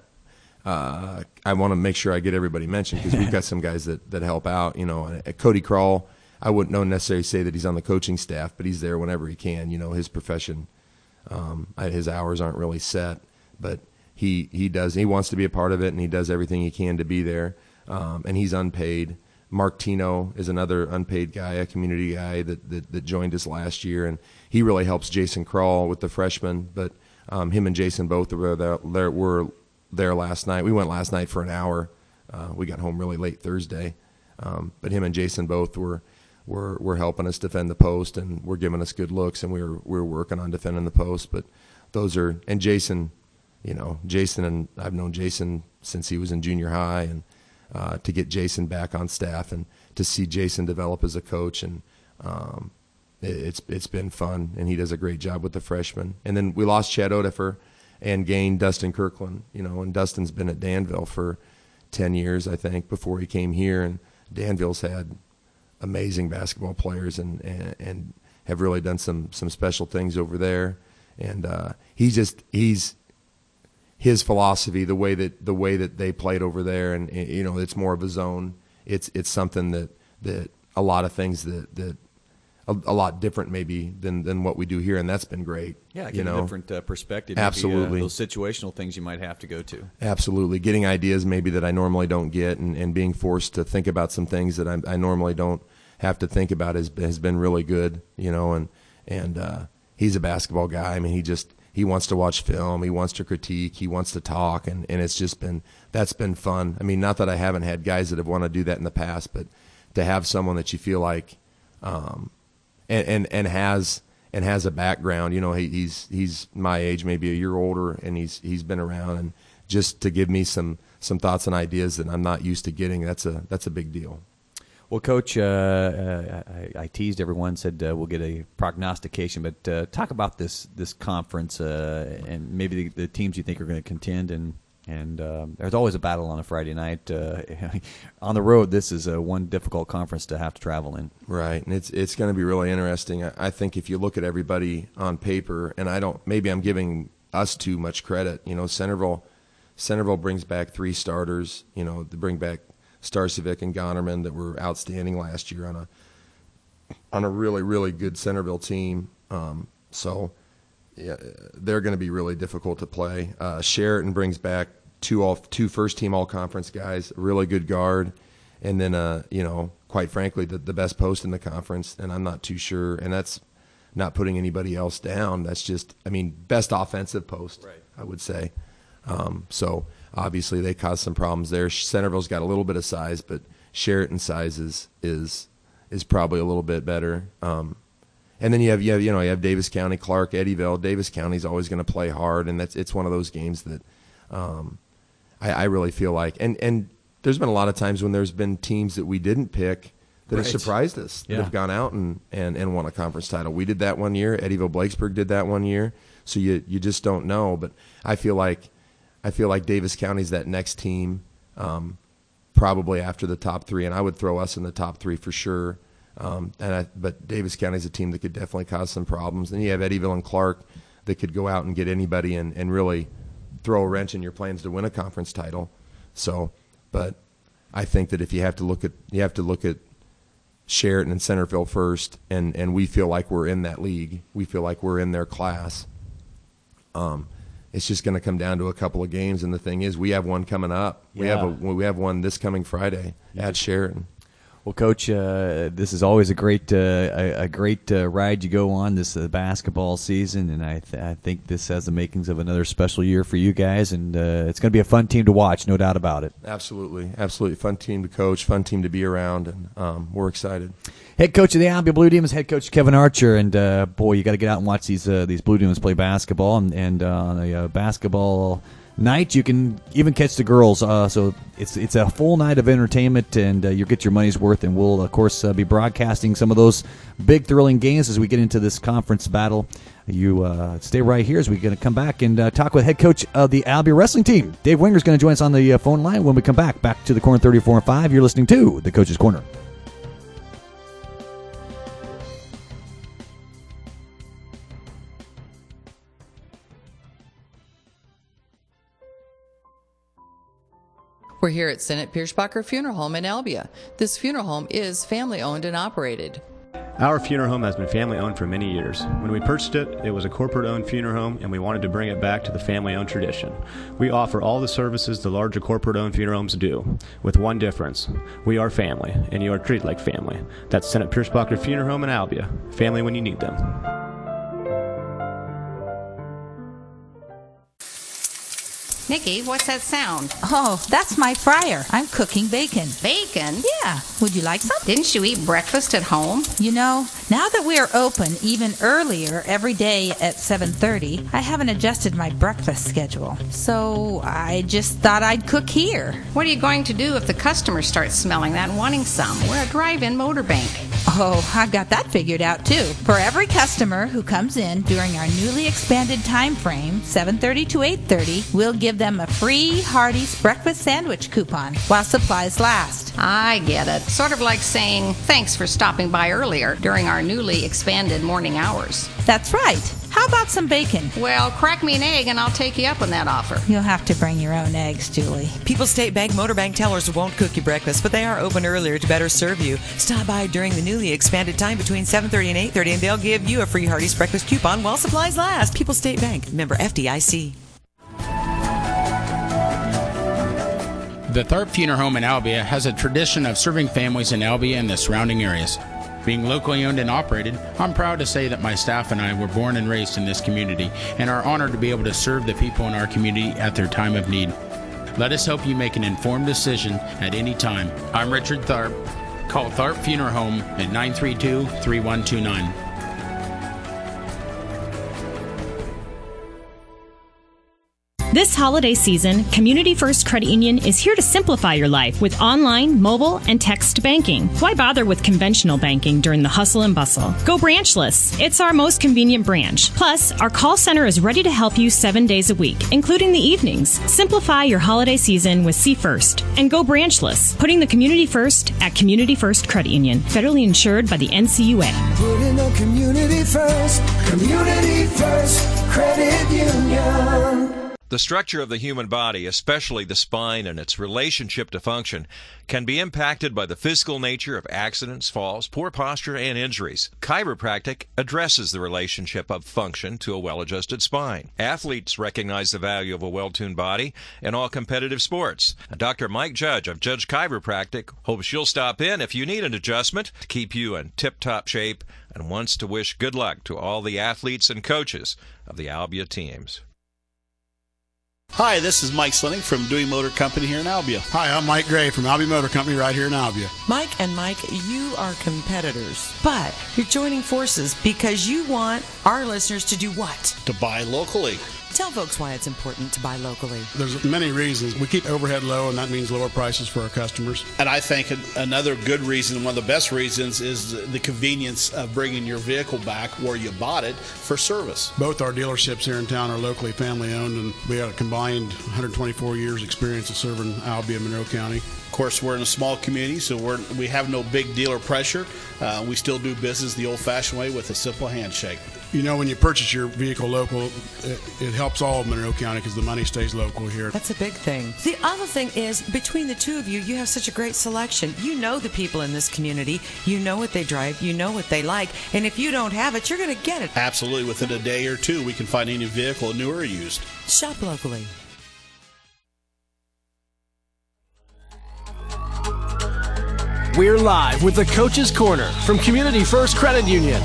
uh, I want to make sure I get everybody mentioned because we've got some guys that, that help out. You know, uh, Cody Krall, I wouldn't know necessarily say that he's on the coaching staff, but he's there whenever he can. You know, his profession, um, his hours aren't really set, but he he does. He wants to be a part of it, and he does everything he can to be there. Um, and he's unpaid. Mark Tino is another unpaid guy, a community guy that, that, that joined us last year, and he really helps Jason Krall with the freshmen. But um, him and Jason both were there, there, were there last night. We went last night for an hour. Uh, we got home really late Thursday. Um, but him and Jason both were, were were helping us defend the post, and were giving us good looks, and we were we were working on defending the post. But those are – and Jason, you know, Jason and I've known Jason since he was in junior high, and Uh, to get Jason back on staff and to see Jason develop as a coach, and um, it, it's it's been fun, and he does a great job with the freshmen. And then we lost Chad Odefer and gained Dustin Kirkland, you know, and Dustin's been at Danville for ten years, I think, before he came here, and Danville's had amazing basketball players and and, and have really done some some special things over there. And uh, he's just he's. his philosophy, the way that the way that they played over there, and you know, it's more of a zone. It's it's something that, that a lot of things that that a, a lot different maybe than, than what we do here, and that's been great. Yeah, you get know? a different uh, perspective. Absolutely, maybe, uh, those situational things you might have to go to. Absolutely, getting ideas maybe that I normally don't get, and, and being forced to think about some things that I, I normally don't have to think about has has been really good. You know, and and uh, he's a basketball guy. I mean, he just. He wants to watch film. He wants to critique. He wants to talk, and, and it's just been that's been fun. I mean, not that I haven't had guys that have wanted to do that in the past, but to have someone that you feel like, um, and, and and has and has a background. You know, he, he's he's my age, maybe a year older, and he's he's been around, and just to give me some some thoughts and ideas that I'm not used to getting. That's a that's a big deal. Well, Coach, uh, uh, I, I teased everyone, said uh, we'll get a prognostication, but uh, talk about this this conference uh, and maybe the, the teams you think are going to contend. And and um, there's always a battle on a Friday night. Uh, on the road, this is uh, one difficult conference to have to travel in. Right, and it's it's going to be really interesting. I, I think if you look at everybody on paper, and I don't, maybe I'm giving us too much credit. You know, Centerville, Centerville brings back three starters. You know, they bring back Starcevic and Gonerman that were outstanding last year on a on a really really good Centerville team. Um, so yeah, they're going to be really difficult to play. Uh, Sheraton brings back two all two first team all conference guys, a really good guard, and then uh, you know, quite frankly, the, the best post in the conference. And I'm not too sure, and that's not putting anybody else down. That's just, I mean, best offensive post, right, I would say. Um, so obviously they caused some problems there. Centerville's got a little bit of size, but Sheraton's size is is, is probably a little bit better. Um, and then you have, you have, you know, you have Davis County, Clark, Eddyville. Davis County's always going to play hard, and that's it's one of those games that um, I, I really feel like. And, and there's been a lot of times when there's been teams that we didn't pick that Right. have surprised us, Yeah. that have gone out and, and, and won a conference title. We did that one year. Eddyville-Blakesburg did that one year. So you you just don't know. But I feel like I feel like Davis County's that next team, um, probably after the top three, and I would throw us in the top three for sure. Um, and I, but Davis County's a team that could definitely cause some problems. Then you have Eddyville and Clark that could go out and get anybody and, and really throw a wrench in your plans to win a conference title. So, but I think that if you have to look at you have to look at Sheraton and Centerville first, and, and we feel like we're in that league. We feel like we're in their class. Um, it's just going to come down to a couple of games, and the thing is, we have one coming up. We Yeah. have a we have one this coming Friday at Sheraton. Well, Coach, uh, this is always a great uh, a, a great uh, ride you go on this uh, basketball season, and I th- I think this has the makings of another special year for you guys, and uh, it's going to be a fun team to watch, no doubt about it. Absolutely, absolutely, fun team to coach, fun team to be around, and um, we're excited. Head coach of the Albion Blue Demons, head coach Kevin Archer, and uh, boy, you got to get out and watch these uh, these Blue Demons play basketball, and, and uh, on a uh, basketball night you can even catch the girls. Uh, so it's it's a full night of entertainment, and uh, you'll get your money's worth. And we'll of course uh, be broadcasting some of those big thrilling games as we get into this conference battle. You uh, stay right here as we're going to come back and uh, talk with head coach of the Albion wrestling team. Dave Winger's going to join us on the uh, phone line when we come back. Back to the Corner thirty-four and five. You're listening to the Coach's Corner. We're here at Senate Pierschbacher Funeral Home in Albia. This funeral home is family owned and operated. Our funeral home has been family owned for many years. When we purchased it, it was a corporate owned funeral home, and we wanted to bring it back to the family owned tradition. We offer all the services the larger corporate owned funeral homes do, with one difference. We are family, and you are treated like family. That's Senate Pierschbacher Funeral Home in Albia. Family when you need them. Nikki, what's that sound? Oh, that's my fryer. I'm cooking bacon. Bacon? Yeah. Would you like some? Didn't you eat breakfast at home? You know, now that we are open even earlier every day at seven thirty, I haven't adjusted my breakfast schedule. So I just thought I'd cook here. What are you going to do if the customers start smelling that and wanting some? We're a drive-in motor bank. Oh, I've got that figured out too. For every customer who comes in during our newly expanded time frame, seven thirty to eight thirty, we'll give them a free Hardee's breakfast sandwich coupon while supplies last. I get it. Sort of like saying thanks for stopping by earlier during our newly expanded morning hours. That's right. How about some bacon? Well, crack me an egg and I'll take you up on that offer. You'll have to bring your own eggs, Julie. People's State Bank Motor Bank tellers won't cook you breakfast, but they are open earlier to better serve you. Stop by during the newly expanded time between seven thirty and eight thirty, and they'll give you a free Hardee's breakfast coupon while supplies last. People's State Bank, member F D I C. The Tharp Funeral Home in Albia has a tradition of serving families in Albia and the surrounding areas. Being locally owned and operated, I'm proud to say that my staff and I were born and raised in this community and are honored to be able to serve the people in our community at their time of need. Let us help you make an informed decision at any time. I'm Richard Tharp. Call Tharp Funeral Home at nine three two, three one two nine. This holiday season, Community First Credit Union is here to simplify your life with online, mobile, and text banking. Why bother with conventional banking during the hustle and bustle? Go branchless. It's our most convenient branch. Plus, our call center is ready to help you seven days a week, including the evenings. Simplify your holiday season with C First and go branchless, putting the community first at Community First Credit Union, federally insured by the N C U A. Putting the community first, Community First Credit Union. The structure of the human body, especially the spine and its relationship to function, can be impacted by the physical nature of accidents, falls, poor posture, and injuries. Chiropractic addresses the relationship of function to a well-adjusted spine. Athletes recognize the value of a well-tuned body in all competitive sports. Doctor Mike Judge of Judge Chiropractic hopes you'll stop in if you need an adjustment to keep you in tip-top shape and wants to wish good luck to all the athletes and coaches of the Albia teams. Hi, this is Mike Slinning from Dewey Motor Company here in Albia. Hi, I'm Mike Gray from Albia Motor Company right here in Albia. Mike and Mike, you are competitors, but you're joining forces because you want our listeners to do what? To buy locally. Tell folks why it's important to buy locally. There's many reasons. We keep overhead low, and that means lower prices for our customers. And I think another good reason, one of the best reasons, is the convenience of bringing your vehicle back where you bought it for service. Both our dealerships here in town are locally family-owned, and we have a combined one hundred twenty-four years experience of serving Albia, Monroe County. Of course, we're in a small community, so we're, we have no big dealer pressure. Uh, we still do business the old-fashioned way with a simple handshake. You know, when you purchase your vehicle local, it, it helps all of Monroe County because the money stays local here. That's a big thing. The other thing is, between the two of you, you have such a great selection. You know the people in this community. You know what they drive. You know what they like. And if you don't have it, you're going to get it. Absolutely. Within a day or two, we can find any vehicle, new or used. Shop locally. We're live with the Coach's Corner from Community First Credit Union.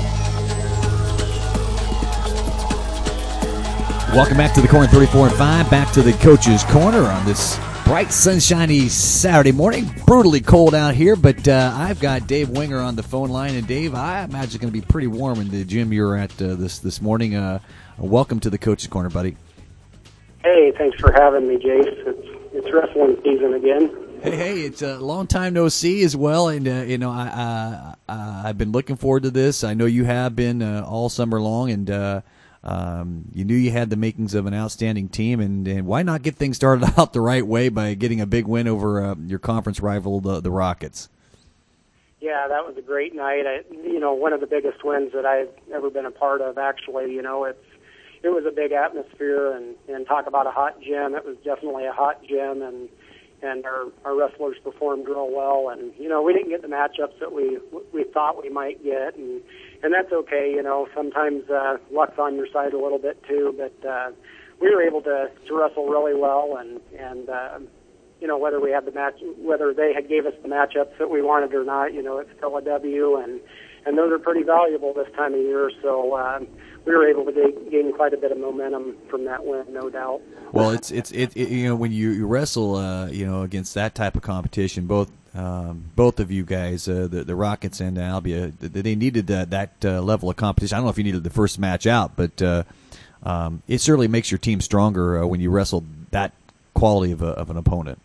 Welcome back to the Corner thirty-four and five, back to the Coach's Corner on this bright, sunshiny Saturday morning. Brutally cold out here, but uh, I've got Dave Winger on the phone line. And Dave, I imagine it's going to be pretty warm in the gym you're at uh, this this morning. Uh, welcome to the Coach's Corner, buddy. Hey, thanks for having me, Jace. It's, it's wrestling season again. Hey, hey, it's a long time no see as well, and uh, you know I, uh, uh, I've been looking forward to this. I know you have been uh, all summer long, and uh, um, you knew you had the makings of an outstanding team. And, and why not get things started out the right way by getting a big win over uh, your conference rival, the, the Rockets? Yeah, that was a great night. I, you know, one of the biggest wins that I've ever been a part of. Actually, you know, it's it was a big atmosphere, and and talk about a hot gym. It was definitely a hot gym, and. And our, our wrestlers performed real well, and you know we didn't get the matchups that we we thought we might get, and and that's okay. You know sometimes uh, luck's on your side a little bit too, but uh, we were able to, to wrestle really well, and and uh, you know whether we had the match, whether they had gave us the matchups that we wanted or not, you know it's still a W, and and those are pretty valuable this time of year. So uh, we were able to gain, gain quite a bit of momentum from that win, no doubt. Well, it's it's it, it you know when you, you wrestle uh, you know against that type of competition, both um, both of you guys, uh, the the Rockets and Albia, they needed that that uh, level of competition. I don't know if you needed the first match out, but uh, um, it certainly makes your team stronger uh, when you wrestle that quality of a, of an opponent.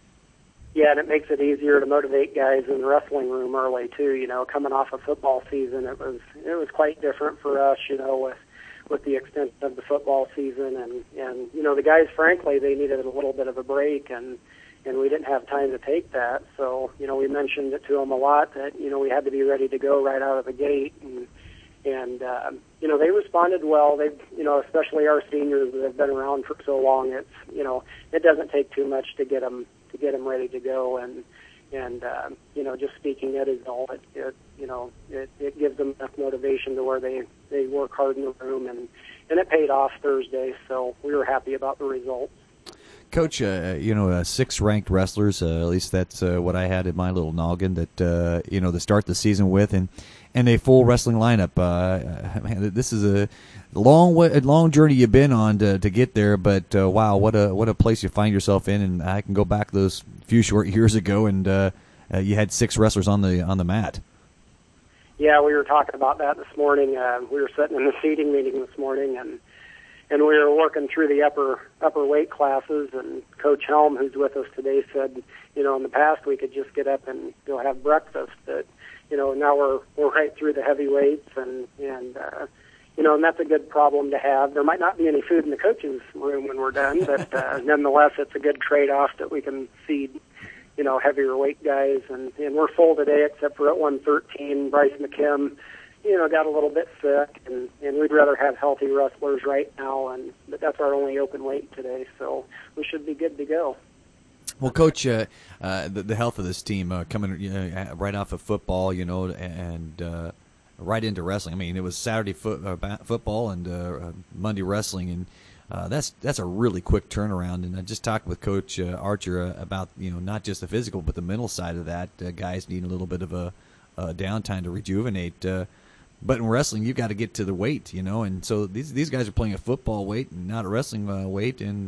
Yeah, and it makes it easier to motivate guys in the wrestling room early too. You know, coming off a football season, it was it was quite different for us. You know, with with the extent of the football season, and and you know the guys, frankly, they needed a little bit of a break, and and we didn't have time to take that. So you know, we mentioned it to them a lot that you know we had to be ready to go right out of the gate, and and uh, you know they responded well. They you know especially our seniors that have been around for so long. It's you know it doesn't take too much to get them to get them ready to go, and and uh, you know just speaking at his all, it, it you know it, it gives them enough motivation to where they they work hard in the room, and and it paid off Thursday, so we were happy about the results. Coach, uh, you know, uh, six ranked wrestlers, uh, at least that's uh, what I had in my little noggin that, uh, you know, to start the season with, and, and a full wrestling lineup. Uh, man, this is a long way, a long journey you've been on to, to get there, but uh, wow, what a what a place you find yourself in. And I can go back those few short years ago, and uh, uh, you had six wrestlers on the on the mat. Yeah, we were talking about that this morning. Uh, we were sitting in the seating meeting this morning, and and we were working through the upper upper weight classes. And Coach Helm, who's with us today, said, you know, in the past we could just get up and go have breakfast. But you know, now we're we're right through the heavyweights, and and uh, you know, and that's a good problem to have. There might not be any food in the coaches' room when we're done, but uh, nonetheless, it's a good trade-off that we can feed, you know, heavier weight guys. And, and we're full today except for at one thirteen. Bryce McKim, you know, got a little bit sick, and, and we'd rather have healthy wrestlers right now, and but that's our only open weight today, so we should be good to go. Well, Coach, uh, uh, the, the health of this team uh, coming you know, right off of football, you know, and uh, right into wrestling. I mean, it was Saturday foot, uh, football and uh, Monday wrestling, and uh, that's that's a really quick turnaround. And I just talked with Coach uh, Archer uh, about you know not just the physical but the mental side of that. Uh, guys need a little bit of a, a downtime to rejuvenate. Uh, but in wrestling, you've got to get to the weight, you know, and so these these guys are playing a football weight and not a wrestling uh, weight, and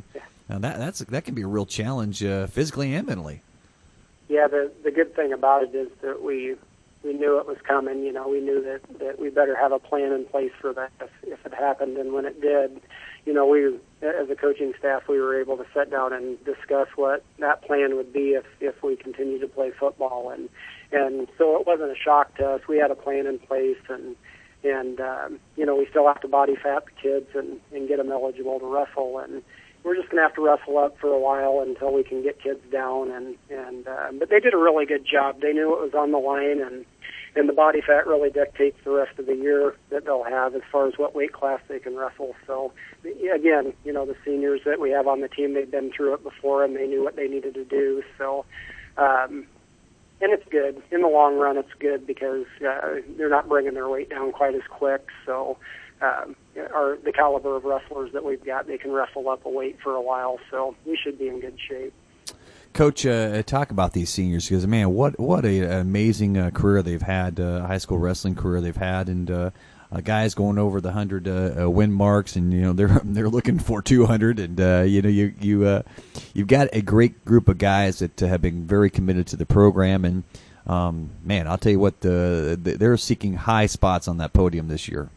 Now that that's that can be a real challenge uh, physically and mentally. Yeah, the the good thing about it is that we we knew it was coming. You know, we knew that, that we better have a plan in place for that if, if it happened. And when it did, you know, we as a coaching staff, we were able to sit down and discuss what that plan would be if if we continue to play football. And and so it wasn't a shock to us. We had a plan in place, and and um, you know, we still have to body fat the kids and and get them eligible to wrestle. And we're just going to have to wrestle up for a while until we can get kids down. And, and uh, but they did a really good job. They knew it was on the line, and, and the body fat really dictates the rest of the year that they'll have as far as what weight class they can wrestle. So, again, you know, the seniors that we have on the team, they've been through it before, and they knew what they needed to do. So, um, and it's good. In the long run, it's good because uh, they're not bringing their weight down quite as quick. So, Um, or the caliber of wrestlers that we've got, they can wrestle up a weight for a while, so we should be in good shape. Coach, uh, talk about these seniors because, man, what what a, an amazing uh, career they've had, uh, high school wrestling career they've had, and uh, uh, guys going over the hundred uh, uh, win marks, and you know they're they're looking for two hundred, and uh, you know you you uh, you've got a great group of guys that uh, have been very committed to the program, and um, man, I'll tell you what, uh, they're seeking high spots on that podium this year.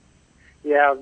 Yeah,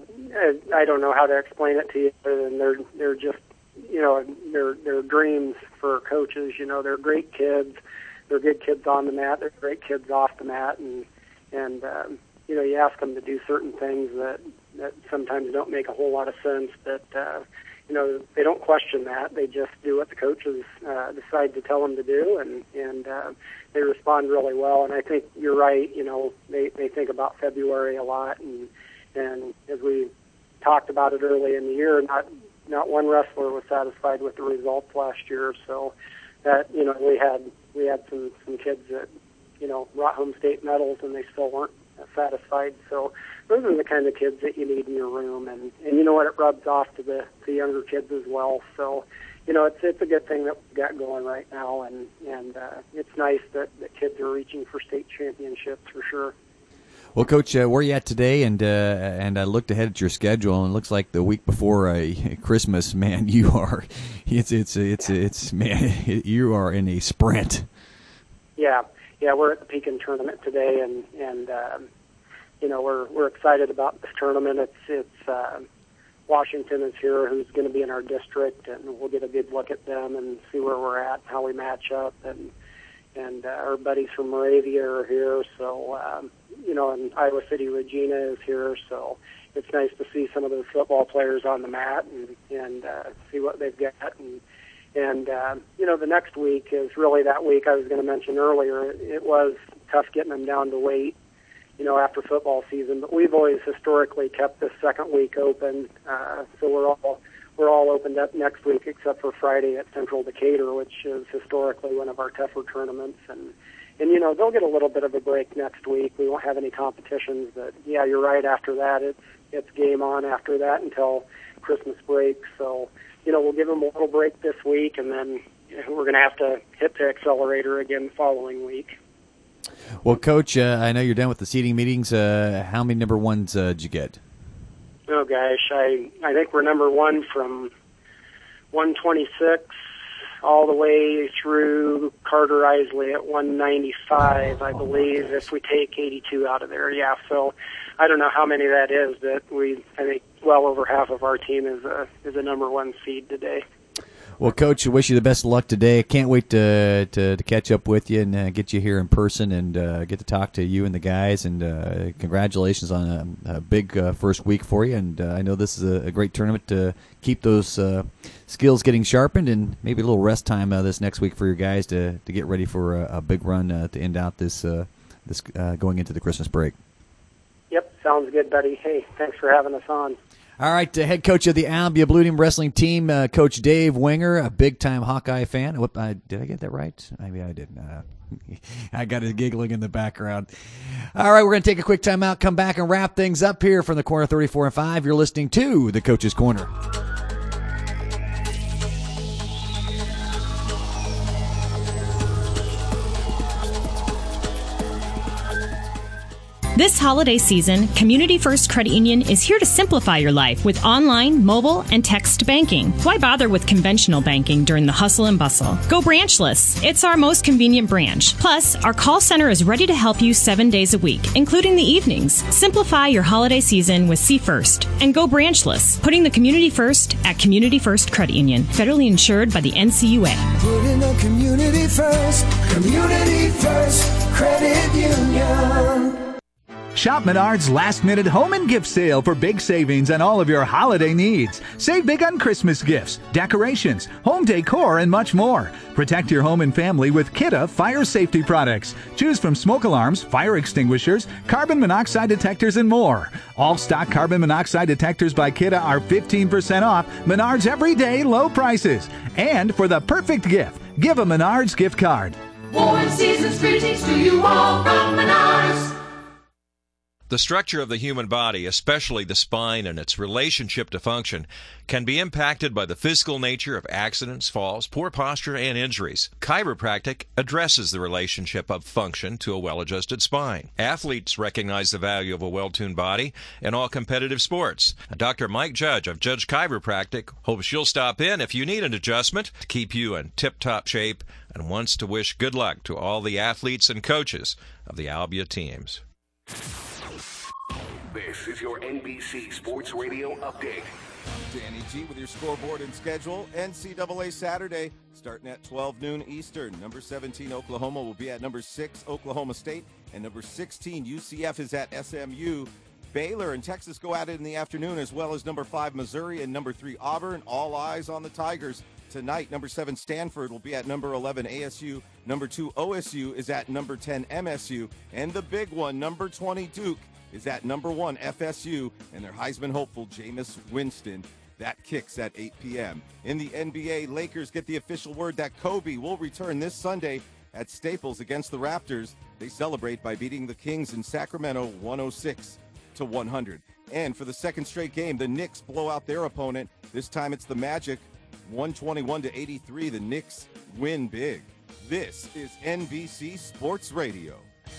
I don't know how to explain it to you other than they're they're just, you know, they're they're dreams for coaches. You know, they're great kids. They're good kids on the mat. They're great kids off the mat, and and um, you know, you ask them to do certain things that that sometimes don't make a whole lot of sense. But uh, you know, they don't question that. They just do what the coaches uh, decide to tell them to do, and and uh, they respond really well. And I think you're right. You know, they they think about February a lot, and. And as we talked about it early in the year, not not one wrestler was satisfied with the results last year. So that, you know, we had we had some, some kids that, you know, brought home state medals and they still weren't satisfied. So those are the kind of kids that you need in your room, and, and you know what, it rubs off to the, the younger kids as well. So, you know, it's it's a good thing that we've got going right now, and and uh, it's nice that, that kids are reaching for state championships for sure. Well, Coach, uh, where are you at today? And uh, and I looked ahead at your schedule, and it looks like the week before uh, Christmas, man, you are it's it's it's it's man, you are in a sprint. Yeah, yeah, we're at the Pekin tournament today, and and um, you know we're we're excited about this tournament. It's it's uh, Washington is here, who's going to be in our district, and we'll get a good look at them and see where we're at, how we match up, and and uh, our buddies from Moravia are here, so. Um, You know, and Iowa City Regina is here, so it's nice to see some of those football players on the mat and and uh, see what they've got. And and uh, you know, the next week is really that week I was going to mention earlier. It, it was tough getting them down to weight, you know, after football season. But we've always historically kept this second week open, uh, so we're all we're all opened up next week except for Friday at Central Decatur, which is historically one of our tougher tournaments. And And, you know, they'll get a little bit of a break next week. We won't have any competitions, but, yeah, you're right. After that, it's it's game on after that until Christmas break. So, you know, we'll give them a little break this week, and then you know, we're going to have to hit the accelerator again the following week. Well, Coach, uh, I know you're done with the seating meetings. Uh, how many number ones uh, did you get? Oh, gosh, I, I think we're number one from one twenty-six all the way through Carter Isley at one ninety-five, I believe, if we take eighty-two out of there. Yeah, so I don't know how many that is, but we, I think well over half of our team is a, is a number one seed today. Well, Coach, I wish you the best of luck today. I can't wait to, to, to catch up with you and uh, get you here in person and uh, get to talk to you and the guys. And uh, congratulations on a, a big uh, first week for you. And uh, I know this is a, a great tournament to keep those uh, skills getting sharpened, and maybe a little rest time uh, this next week for your guys to, to get ready for a, a big run uh, to end out this uh, this uh, going into the Christmas break. Yep, sounds good, buddy. Hey, thanks for having us on. All right, uh, head coach of the Albia Blue Team Wrestling Team, uh, Coach Dave Winger, a big-time Hawkeye fan. Whoop, I, did I get that right? Maybe I didn't. Uh, I got it giggling in the background. All right, we're going to take a quick time out, come back, and wrap things up here from the Corner thirty-four and five. You're listening to the Coach's Corner. This holiday season, Community First Credit Union is here to simplify your life with online, mobile, and text banking. Why bother with conventional banking during the hustle and bustle? Go branchless. It's our most convenient branch. Plus, our call center is ready to help you seven days a week, including the evenings. Simplify your holiday season with C First and go branchless, putting the community first at Community First Credit Union, federally insured by the N C U A. Putting the community first. Community First Credit Union. Shop Menards last-minute home and gift sale for big savings on all of your holiday needs. Save big on Christmas gifts, decorations, home decor, and much more. Protect your home and family with Kidde fire safety products. Choose from smoke alarms, fire extinguishers, carbon monoxide detectors, and more. All stock carbon monoxide detectors by Kidde are fifteen percent off Menards everyday low prices. And for the perfect gift, give a Menards gift card. Warm season's greetings to you all from Menards. The structure of the human body, especially the spine and its relationship to function, can be impacted by the physical nature of accidents, falls, poor posture, and injuries. Chiropractic addresses the relationship of function to a well-adjusted spine. Athletes recognize the value of a well-tuned body in all competitive sports. Doctor Mike Judge of Judge Chiropractic hopes you'll stop in if you need an adjustment to keep you in tip-top shape and wants to wish good luck to all the athletes and coaches of the Albia teams. This is your N B C Sports Radio update. Danny G with your scoreboard and schedule. N C double A Saturday starting at twelve noon Eastern. Number seventeen Oklahoma will be at number six Oklahoma State, and number sixteen U C F is at S M U. Baylor and Texas go at it in the afternoon, as well as number five Missouri and number three Auburn. All eyes on the Tigers. Tonight, number seven Stanford will be at number eleven A S U. Number two O S U is at number ten M S U. And the big one, number twenty Duke, is at number one F S U, and their Heisman hopeful Jameis Winston. That kicks at eight p.m. In the N B A, Lakers get the official word that Kobe will return this Sunday at Staples against the Raptors. They celebrate by beating the Kings in Sacramento one oh six to one hundred. And for the second straight game, the Knicks blow out their opponent. This time it's the Magic, one twenty-one to eighty-three. The Knicks win big. This is N B C Sports Radio.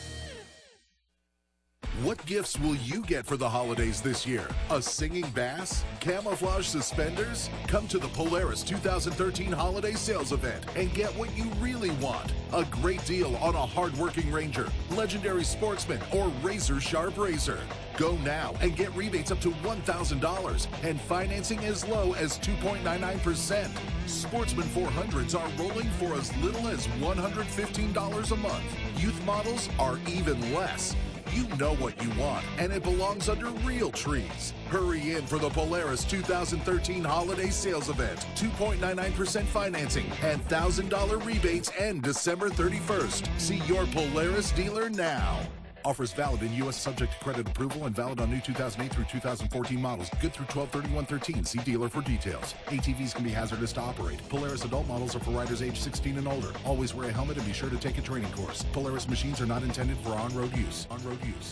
What gifts will you get for the holidays this year? A singing bass? Camouflage suspenders? Come to the Polaris two thousand thirteen holiday sales event and get what you really want. A great deal on a hard-working Ranger, legendary Sportsman, or razor sharp razor. Go now and get rebates up to one thousand dollars and financing as low as two point nine nine percent. Sportsman four hundreds are rolling for as little as one hundred fifteen dollars a month. Youth models are even less. You know what you want, and it belongs under real trees. Hurry in for the Polaris two thousand thirteen holiday sales event. two point nine nine percent financing and one thousand dollars rebates end December thirty-first. See your Polaris dealer now. Offers valid in U S subject to credit approval and valid on new two thousand eight through two thousand fourteen models. Good through twelve thirty-one thirteen. See dealer for details. A T Vs can be hazardous to operate. Polaris adult models are for riders age sixteen and older. Always wear a helmet and be sure to take a training course. Polaris machines are not intended for on-road use. On-road use.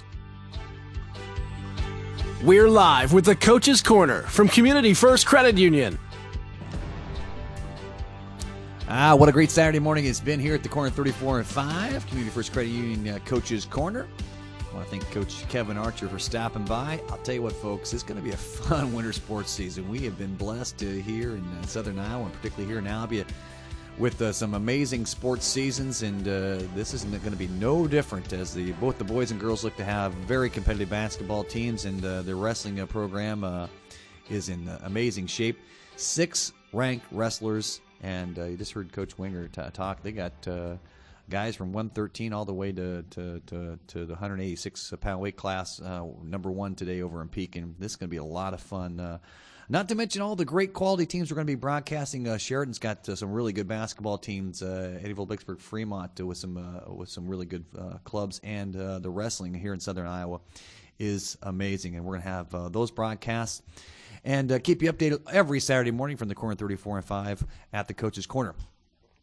We're live with the Coach's Corner from Community First Credit Union. Ah, what a great Saturday morning it's been here at the corner thirty-four and five, Community First Credit Union uh, Coach's Corner. I want to thank Coach Kevin Archer for stopping by. I'll tell you what, folks, it's going to be a fun winter sports season. We have been blessed to here in uh, Southern Iowa, and particularly here in Albia, with uh, some amazing sports seasons, and uh, this is going to be no different as the both the boys and girls look to have very competitive basketball teams, and uh, their wrestling uh, program uh, is in uh, amazing shape. Six ranked wrestlers. And uh, you just heard Coach Winger t- talk. They got uh, guys from one thirteen all the way to to, to, to the one eighty-six pound weight class, uh, number one today over in Pekin. This is going to be a lot of fun. Uh, not to mention all the great quality teams we're going to be broadcasting. Uh, Sheridan's got uh, some really good basketball teams. Uh, Eddyville, Vicksburg, Fremont uh, with some uh, with some really good uh, clubs, and uh, the wrestling here in Southern Iowa is amazing. And we're going to have uh, those broadcasts. And uh, keep you updated every Saturday morning from the corner thirty-four and five at the Coach's Corner.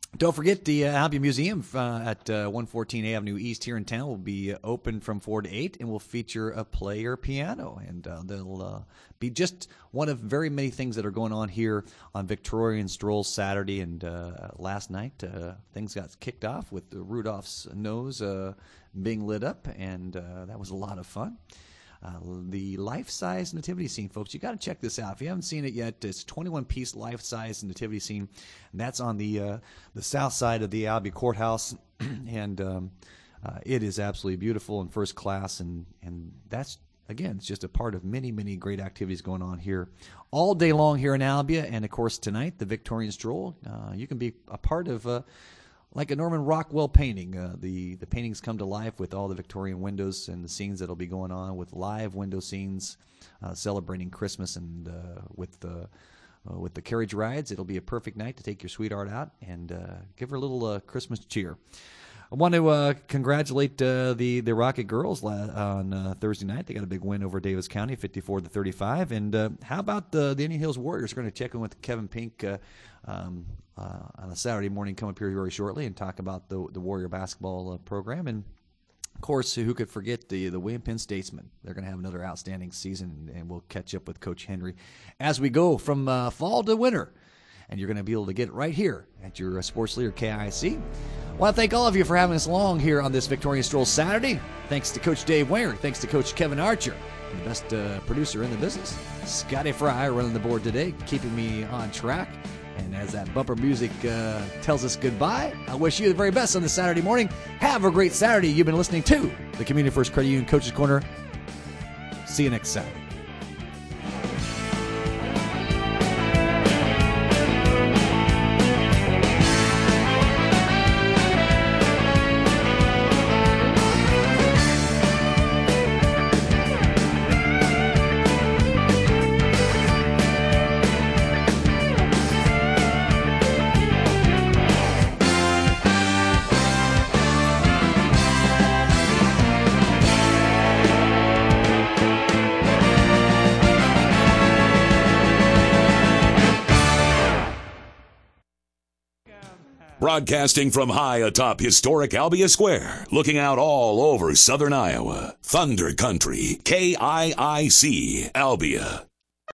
Don't forget the uh, Albion Museum uh, at uh, one fourteen Avenue East here in town will be uh, open from four to eight and will feature a player piano. And uh, they'll uh, be just one of very many things that are going on here on Victorian Stroll Saturday. And uh, last night, uh, things got kicked off with the Rudolph's nose uh, being lit up, and uh, that was a lot of fun. Uh, the life-size nativity scene, folks. You got to check this out. If you haven't seen it yet, it's a twenty-one piece life-size nativity scene. And that's on the uh, the south side of the Albia Courthouse, and um, uh, it is absolutely beautiful and first class. And and that's again, it's just a part of many many great activities going on here all day long here in Albia. And of course tonight, the Victorian Stroll. Uh, you can be a part of. Uh, Like a Norman Rockwell painting, uh, the, the paintings come to life with all the Victorian windows and the scenes that will be going on with live window scenes uh, celebrating Christmas, and uh, with the uh, with the carriage rides. It'll be a perfect night to take your sweetheart out and uh, give her a little uh, Christmas cheer. I want to uh, congratulate uh, the the Rocket Girls la- on uh, Thursday night. They got a big win over Davis County, fifty-four to thirty-five. And uh, how about the, the Indian Hills Warriors? We're going to check in with Kevin Pink uh, um, uh, on a Saturday morning, come up here very shortly and talk about the the Warrior basketball uh, program. And of course, who could forget the the William Penn Statesmen? They're going to have another outstanding season, and we'll catch up with Coach Henry as we go from uh, fall to winter. And you're going to be able to get it right here at your uh, sports leader, K I C. I want to thank all of you for having us along here on this Victorian Stroll Saturday. Thanks to Coach Dave Winger. Thanks to Coach Kevin Archer, the best uh, producer in the business. Scotty Fry running the board today, keeping me on track. And as that bumper music uh, tells us goodbye, I wish you the very best on this Saturday morning. Have a great Saturday. You've been listening to the Community First Credit Union Coach's Corner. See you next Saturday. Broadcasting from high atop historic Albia Square, looking out all over southern Iowa. Thunder Country, K I I C, Albia.